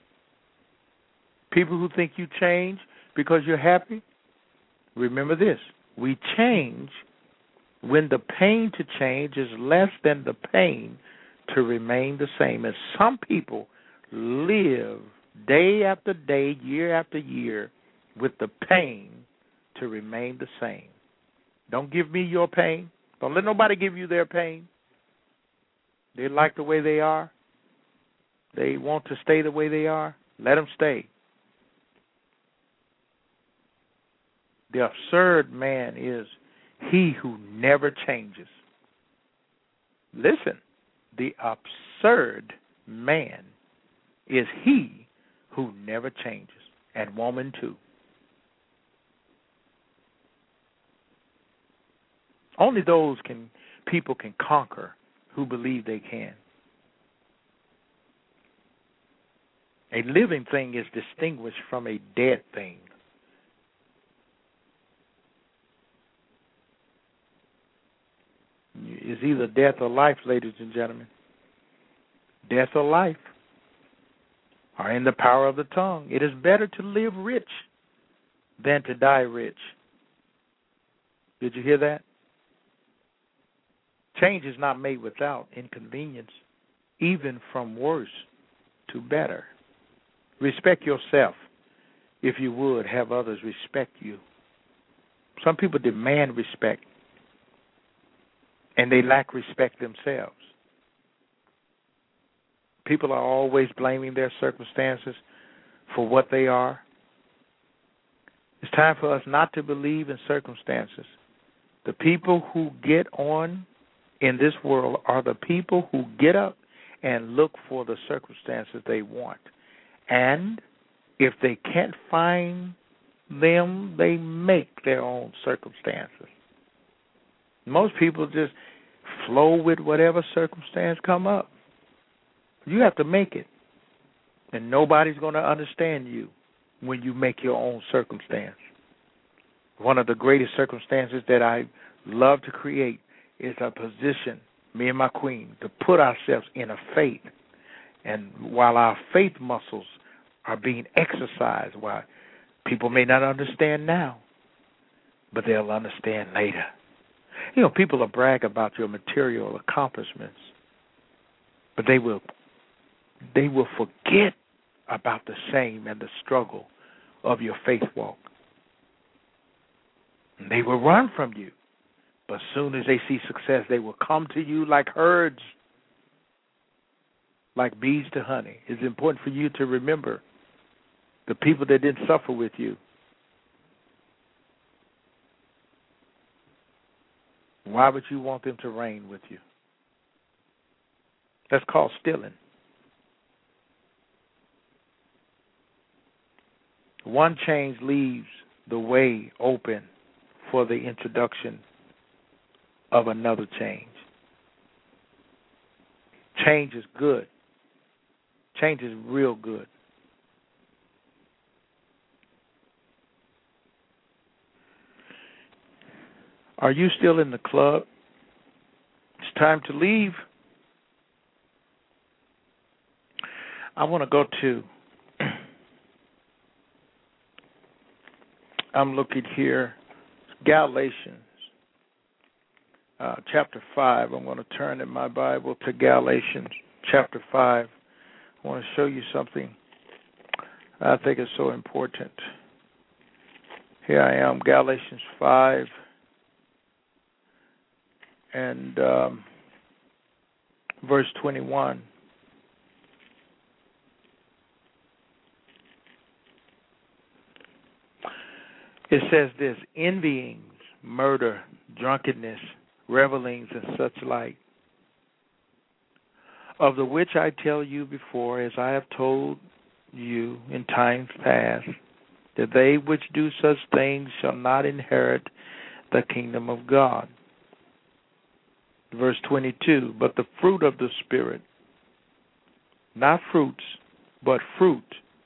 S3: People who think you change because you're happy, remember this. We change when the pain to change is less than the pain to remain the same. And some people live day after day, year after year, with the pain to remain the same. Don't give me your pain. Don't let nobody give you their pain. They like the way they are. They want to stay the way they are. Let them stay. The absurd man is he who never changes. Listen, the absurd man is he who never changes, and woman too. Only those can people can conquer who believe they can. A living thing is distinguished from a dead thing. It's either death or life, ladies and gentlemen. Death or life are in the power of the tongue. It is better to live rich than to die rich. Did you hear that? Change is not made without inconvenience, even from worse to better. Respect yourself. If you would, have others respect you. Some people demand respect, and they lack respect themselves. People are always blaming their circumstances for what they are. It's time for us not to believe in circumstances. The people who get on in this world are the people who get up and look for the circumstances they want. And if they can't find them, they make their own circumstances. Most people just flow with whatever circumstance come up. You have to make it. And nobody's going to understand you when you make your own circumstance. One of the greatest circumstances that I love to create is a position, me and my queen, to put ourselves in a faith. And while our faith muscles are being exercised, while People may not understand now, but they'll understand later. You know, people will brag about your material accomplishments, but they will they will forget about the shame and the struggle of your faith walk. And they will run from you, but as soon as they see success, they will come to you like herds, like bees to honey. It's important for you to remember the people that didn't suffer with you. Why would you want them to reign with you? That's called stealing. One change leaves the way open for the introduction of another change. Change is good. Change is real good. Are you still in the club? It's time to leave. I want to go to, I'm looking here, Galatians uh, chapter five. I'm going to turn in my Bible to Galatians chapter five. I want to show you something I think is so important. Here I am, Galatians five. And um, verse twenty-one. It says this: envyings, murder, drunkenness, revelings, and such like, of the which I tell you before, as I have told you in times past, that they which do such things shall not inherit the kingdom of God. Verse twenty-two, but the fruit of the Spirit, not fruits, but fruit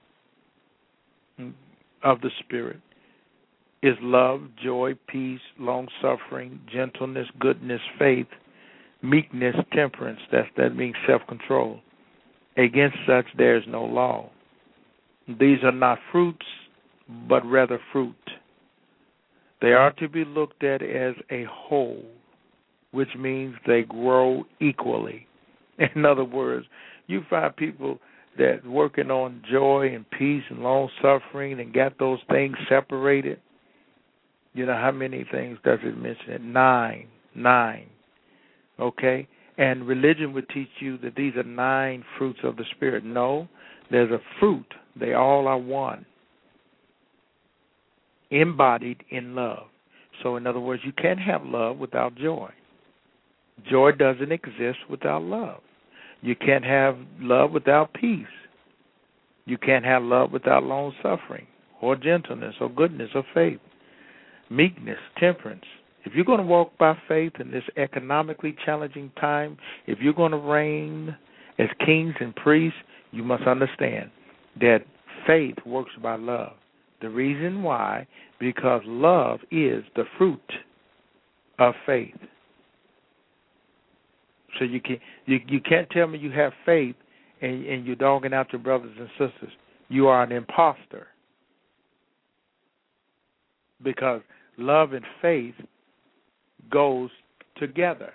S3: of the Spirit, is love, joy, peace, long-suffering, gentleness, goodness, faith, meekness, temperance. That's, that means self-control. Against such there is no law. These are not fruits, but rather fruit. They are to be looked at as a whole, which means they grow equally. In other words, you find people that working on joy and peace and long-suffering and got those things separated. You know, how many things does it mention? Nine. Nine. Okay? And religion would teach you that these are nine fruits of the Spirit. No, there's a fruit. They all are one. Embodied in love. So, in other words, you can't have love without joy. Joy doesn't exist without love. You can't have love without peace. You can't have love without long-suffering or gentleness or goodness or faith, meekness, temperance. If you're going to walk by faith in this economically challenging time, if you're going to reign as kings and priests, you must understand that faith works by love. The reason why, because love is the fruit of faith. So you can't you, you can't tell me you have faith and, and you're dogging out your brothers and sisters. You are an imposter. Because love and faith goes together.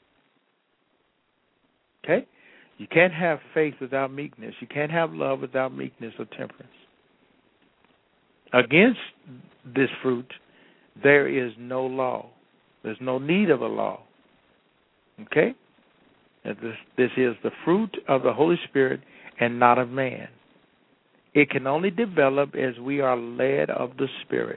S3: Okay? You can't have faith without meekness. You can't have love without meekness or temperance. Against this fruit, there is no law. There's no need of a law. Okay? This, this is the fruit of the Holy Spirit and not of man. It can only develop as we are led of the Spirit.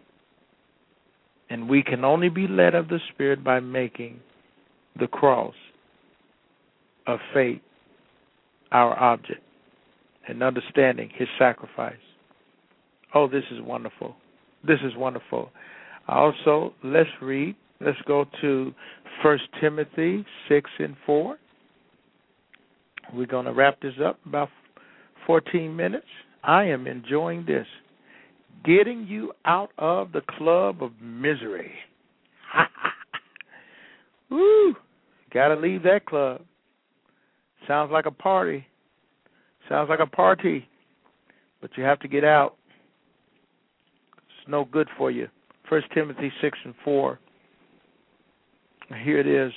S3: And we can only be led of the Spirit by making the cross of faith our object and understanding His sacrifice. Oh, this is wonderful. This is wonderful. Also, let's read. Let's go to First Timothy six and four. We're going to wrap this up about fourteen minutes. I am enjoying this. Getting you out of the club of misery. Woo! Got to leave that club. Sounds like a party. Sounds like a party. But you have to get out. no good for you. First Timothy six and four. Here it is.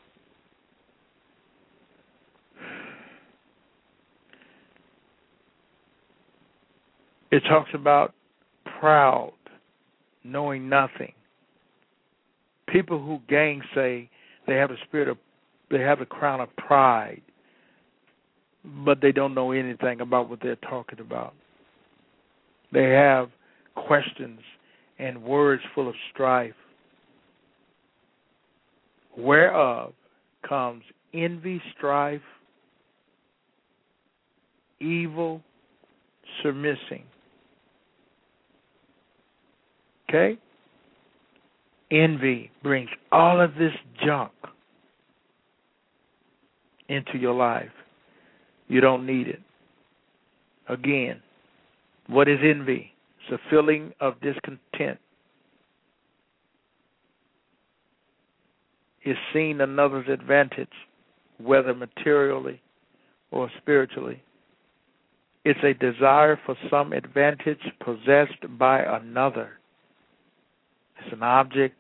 S3: It talks about proud, knowing nothing. People who gainsay, they have a spirit of, they have a crown of pride, but they don't know anything about what they're talking about. They have questions and words full of strife, whereof comes envy, strife, evil, surmising. Okay? Envy brings all of this junk into your life. You don't need it. Again, what is envy? It's a feeling of discontent. It's seeing another's advantage, whether materially or spiritually. It's a desire for some advantage possessed by another. It's an object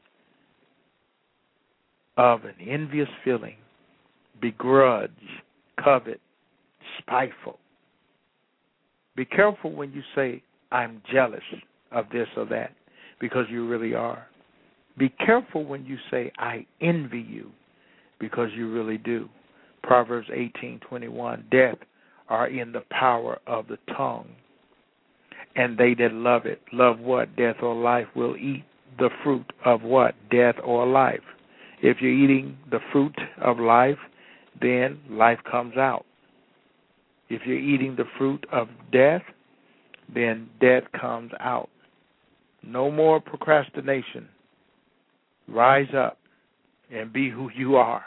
S3: of an envious feeling, begrudge, covet, spiteful. Be careful when you say, I'm jealous of this or that, because you really are. Be careful when you say, I envy you, because you really do. Proverbs eighteen twenty-one, death are in the power of the tongue, and they that love it, love what? Death or life, will eat the fruit of what? Death or life. If you're eating the fruit of life, then life comes out. If you're eating the fruit of death, then death comes out. No more procrastination. Rise up and be who you are.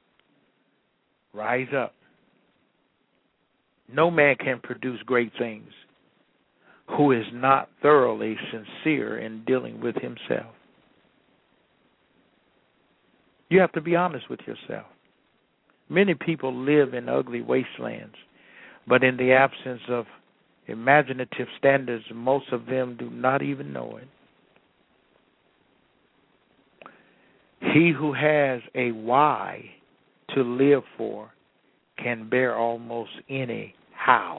S3: Rise up. No man can produce great things who is not thoroughly sincere in dealing with himself. You have to be honest with yourself. Many people live in ugly wastelands, but in the absence of imaginative standards, most of them do not even know it. He who has a why to live for can bear almost any how.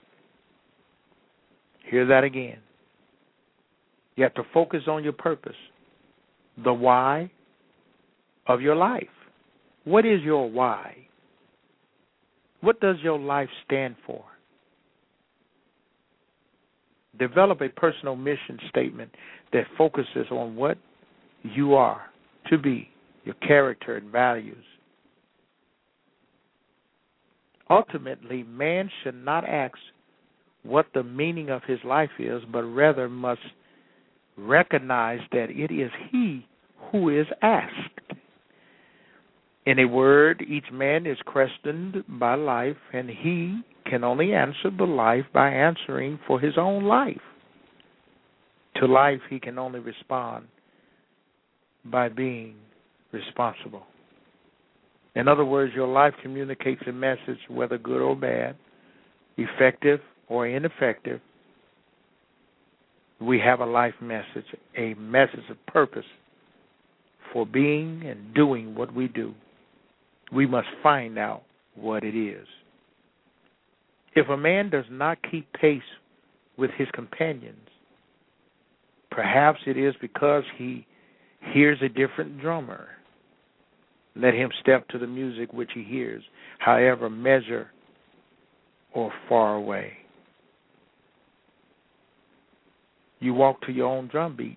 S3: Hear that again. You have to focus on your purpose, the why of your life. What is your why? What does your life stand for? Develop a personal mission statement that focuses on what you are to be, your character and values. Ultimately, man should not ask what the meaning of his life is, but rather must recognize that it is he who is asked. In a word, each man is questioned by life, and he can only answer the life by answering for his own life. To life, he can only respond by being responsible. In other words, your life communicates a message, whether good or bad, effective or ineffective. We have a life message, a message of purpose for being and doing what we do. We must find out what it is. If a man does not keep pace with his companions, perhaps it is because he hears a different drummer. Let him step to the music which he hears, however measure or far away. You walk to your own drum beat.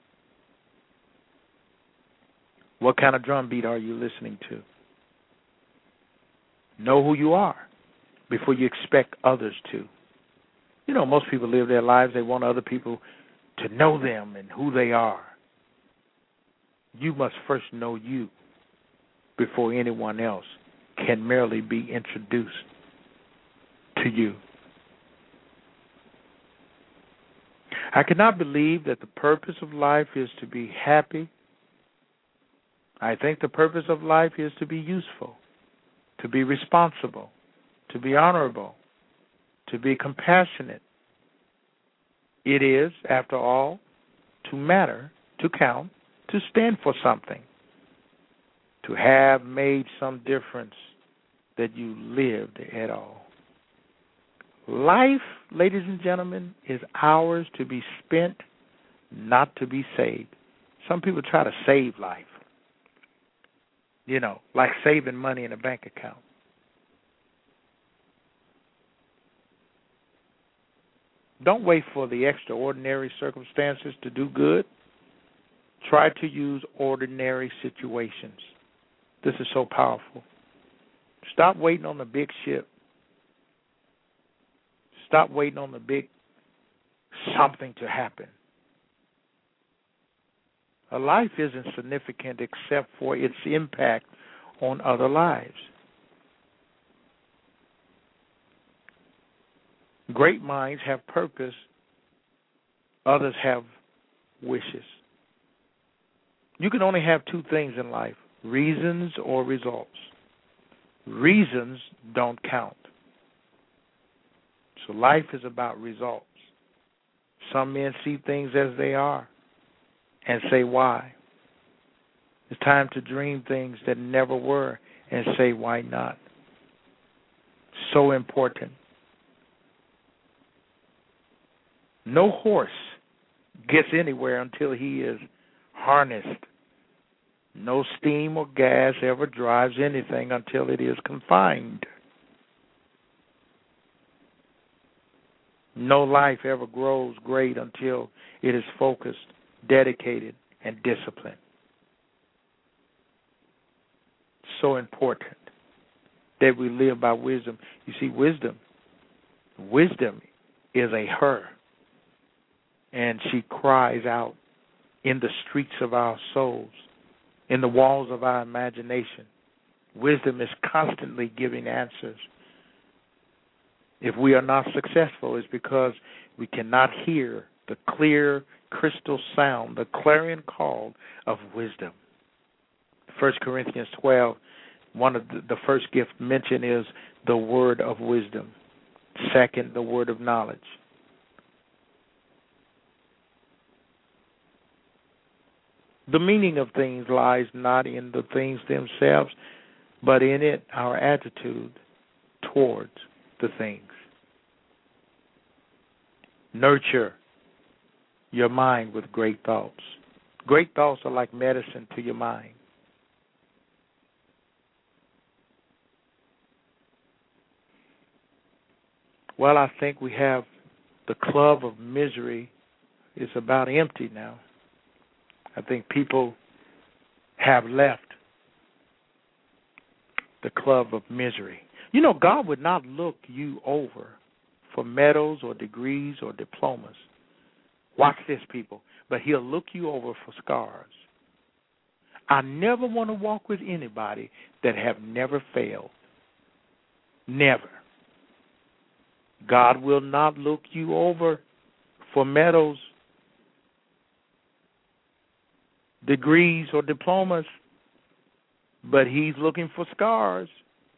S3: What kind of drum beat are you listening to? Know who you are before you expect others to. You know, most people live their lives, they want other people to know them and who they are. You must first know you before anyone else can merely be introduced to you. I cannot believe that the purpose of life is to be happy. I think the purpose of life is to be useful, to be responsible, to be honorable, to be compassionate. It is, after all, to matter, to count, to stand for something, to have made some difference that you lived at all. Life, ladies and gentlemen, is ours to be spent, not to be saved. Some people try to save life, you know, like saving money in a bank account. Don't wait for the extraordinary circumstances to do good. Try to use ordinary situations. This is so powerful. Stop waiting on the big ship. Stop waiting on the big something to happen. A life isn't significant except for its impact on other lives. Great minds have purpose. Others have wishes. You can only have two things in life, reasons or results. Reasons don't count. So life is about results. Some men see things as they are and say why. It's time to dream things that never were and say why not. So important. No horse gets anywhere until he is harnessed. No steam or gas ever drives anything until it is confined. No life ever grows great until it is focused, dedicated, and disciplined. So important that we live by wisdom. You see, wisdom, wisdom is a her, and she cries out in the streets of our souls, in the walls of our imagination. Wisdom is constantly giving answers. If we are not successful, it's because we cannot hear the clear, crystal sound, the clarion call of wisdom. First Corinthians twelve, one of the, the first gift mentioned is the word of wisdom. Second, the word of knowledge. The meaning of things lies not in the things themselves, but in it, our attitude towards the things. Nurture your mind with great thoughts. Great thoughts are like medicine to your mind. Well, I think we have the club of misery is about empty now. I think people have left the club of misery. You know, God would not look you over for medals or degrees or diplomas. Watch this, people. But he'll look you over for scars. I never want to walk with anybody that have never failed. Never. God will not look you over for medals, degrees, or diplomas, but he's looking for scars.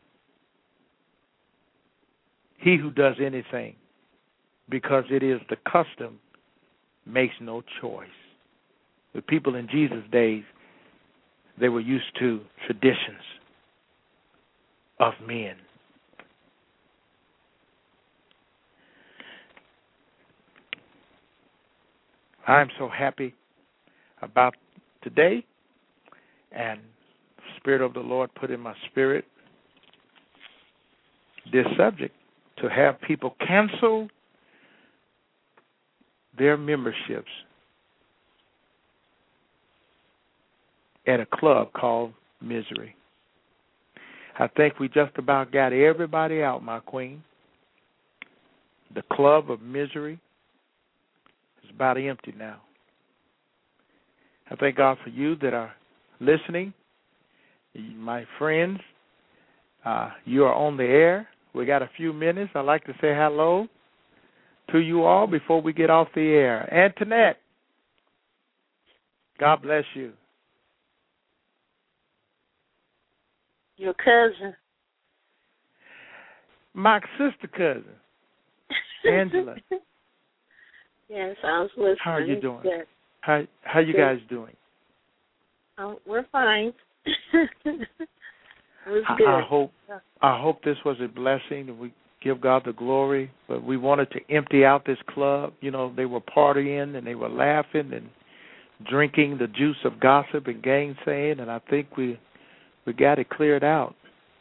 S3: He who does anything because it is the custom makes no choice. The people in Jesus' days, they were used to traditions of men. I'm so happy about today, and the Spirit of the Lord put in my spirit this subject, to have people cancel their memberships at a club called misery. I think we just about got everybody out, my queen. The club of misery is about empty now. I thank God for you that are listening. My friends, uh, you are on the air. We got a few minutes. I'd like to say hello to you all before we get off the air. Antoinette, God bless you.
S5: Your cousin.
S3: My sister cousin, Angela.
S5: Yes, I was listening.
S3: How are you doing?
S5: Yes.
S3: How how you guys doing?
S5: Oh, we're fine. It was
S3: I,
S5: good.
S3: I hope I hope this was a blessing, and we give God the glory. But we wanted to empty out this club. You know, they were partying and they were laughing and drinking the juice of gossip and gainsaying, and I think we we got it cleared out.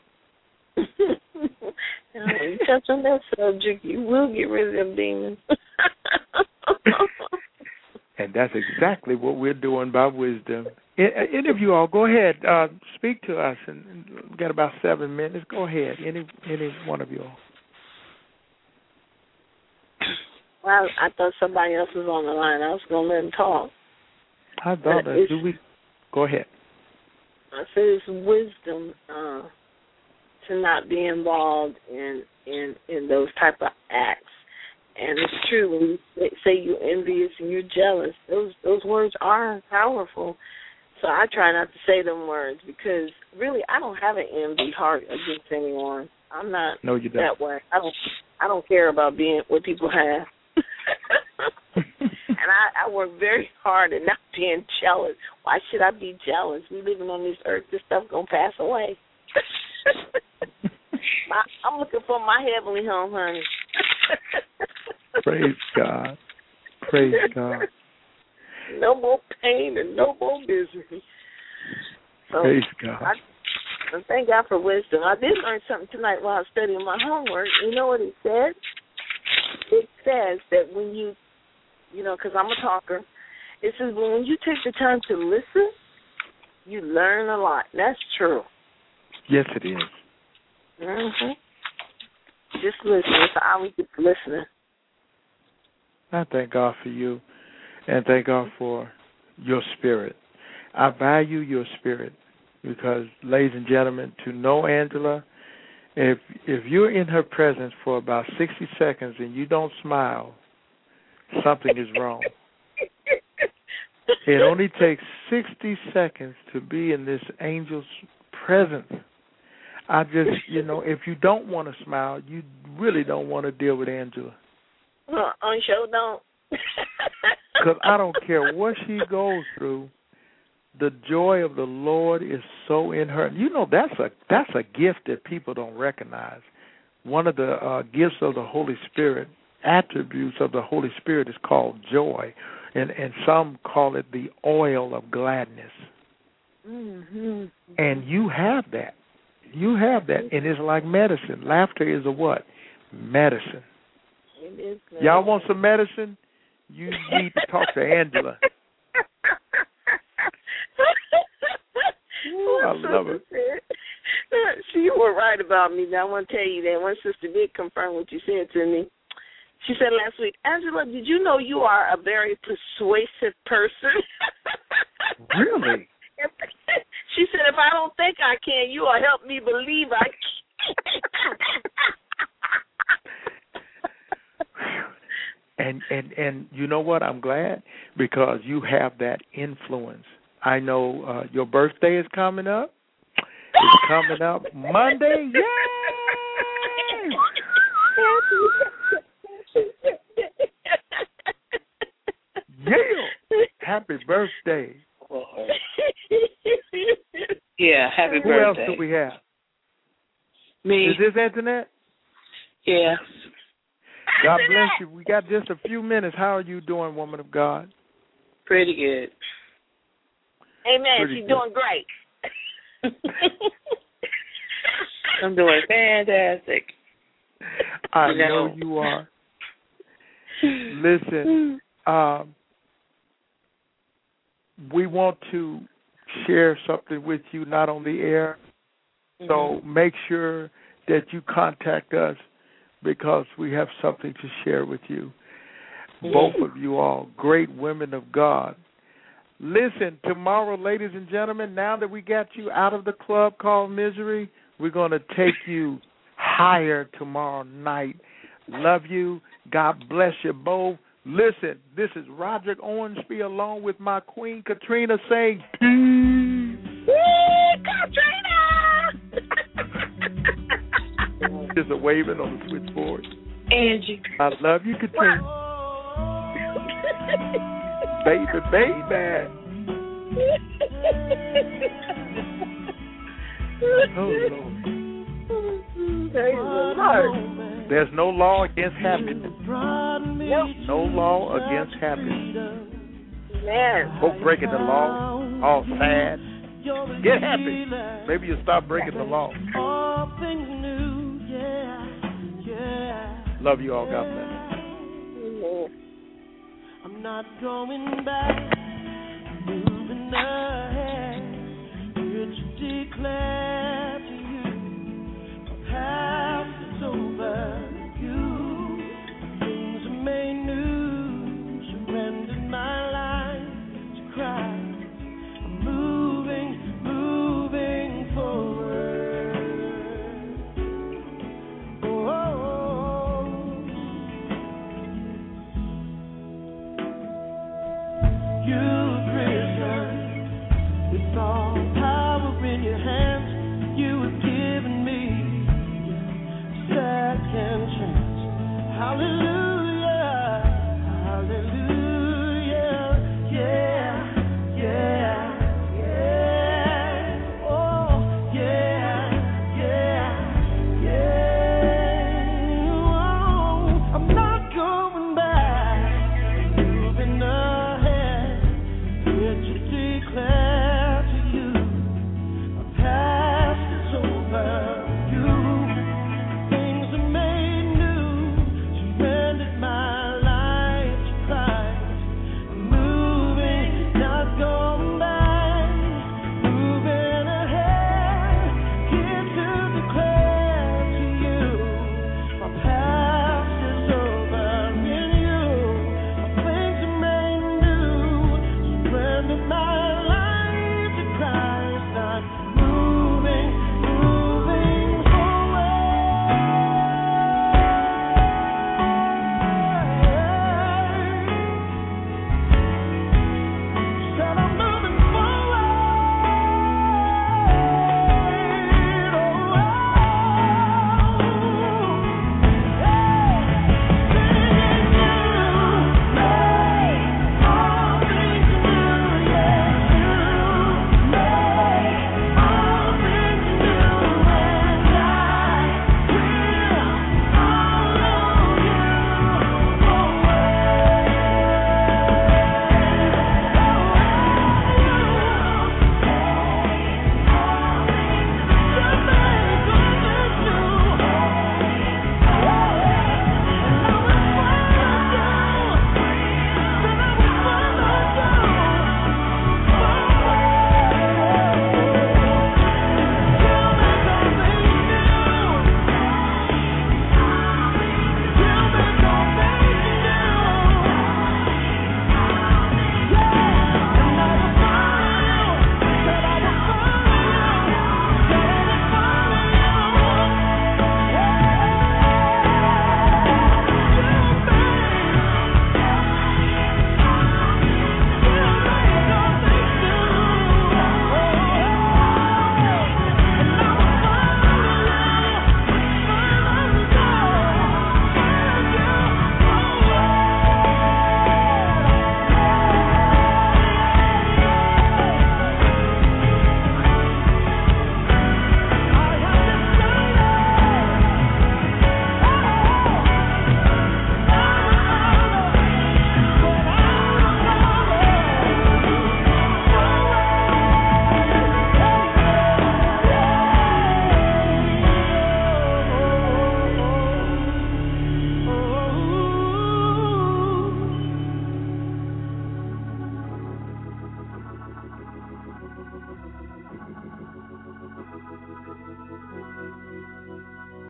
S5: Now, when you touch on that subject, you will get rid of them demons.
S3: And that's exactly what we're doing by wisdom. Any of you all, go ahead, uh, speak to us. And we've got about seven minutes. Go ahead, any any one of you all.
S5: Well, I thought somebody else was on the line. I was going to let him talk.
S3: I thought that. Do we? Go ahead.
S5: I said it's wisdom uh, to not be involved in, in in those type of acts. And it's true when you say you're envious and you're jealous. Those those words are powerful. So I try not to say them words because really I don't have an envy heart against anyone. I'm not
S3: no, you don't.
S5: that way. I don't I don't care about being what people have. And I, I work very hard at not being jealous. Why should I be jealous? We living on this earth. This stuff gonna pass away. my, I'm looking for my heavenly home, honey.
S3: Praise God. Praise God.
S5: No more pain and no more misery. So
S3: Praise God.
S5: I, I thank God for wisdom. I did learn something tonight while I was studying my homework. You know what it said? It says that when you, you know, because I'm a talker, it says when you take the time to listen, you learn a lot. That's true.
S3: Yes, it is.
S5: Mm-hmm. Just listen. It's always just listening.
S3: I thank God for you, and thank God for your spirit. I value your spirit because, ladies and gentlemen, to know Angela, if if you're in her presence for about sixty seconds and you don't smile, something is wrong. It only takes sixty seconds to be in this angel's presence. I just, you know, if you don't want to smile, you really don't want to deal with Angela.
S5: Uh, on show don't.
S3: Because I don't care what she goes through, the joy of the Lord is so in her. You know, that's a that's a gift that people don't recognize. One of the uh, gifts of the Holy Spirit, attributes of the Holy Spirit, is called joy, and and some call it the oil of gladness.
S5: Mm-hmm.
S3: And you have that. You have that, and it's like medicine. Laughter is a what? Medicine.
S5: It is medicine.
S3: Y'all want some medicine? You need to talk to Angela. Ooh, I love her.
S5: She was right about me. Now I want to tell you that one sister did confirm what you said to me. She said last week, Angela, did you know you are a very persuasive person?
S3: Really?
S5: She said, if I don't think I can, you will help me believe I
S3: can. and and and you know what? I'm glad because you have that influence. I know uh, your birthday is coming up. It's coming up Monday. Yay! Yeah! Happy birthday.
S6: Yeah, happy
S3: Who
S6: birthday.
S3: else do we have?
S6: Me.
S3: Is this Antoinette?
S6: Yeah.
S3: God bless you. We got just a few minutes. How are you doing, woman of God?
S6: Pretty good.
S5: Amen.
S3: Pretty
S5: She's
S3: good.
S5: doing great.
S6: I'm doing fantastic.
S3: I
S6: you know.
S3: know you are. Listen, um, we want to share something with you, not on the air.
S6: Mm-hmm.
S3: So make sure that you contact us because we have something to share with you. Mm-hmm. Both of you all, great women of God. Listen, tomorrow, ladies and gentlemen, now that we got you out of the club called Misery, we're going to take you higher tomorrow night. Love you. God bless you both. Listen, this is Roderick Owensby along with my queen, Katrina, saying peace.
S5: Katrina!
S3: Just a waving on the switchboard.
S6: Angie.
S3: I love you, Katrina. baby, baby. Oh, Lord.
S5: Praise the Lord.
S3: There's no law against happiness. No law against happiness.
S5: Man.
S3: Folk breaking the law, all sad. Get happy. Maybe you stop breaking the law. Love you all. God bless.
S4: I'm not going back, moving ahead. It's declared.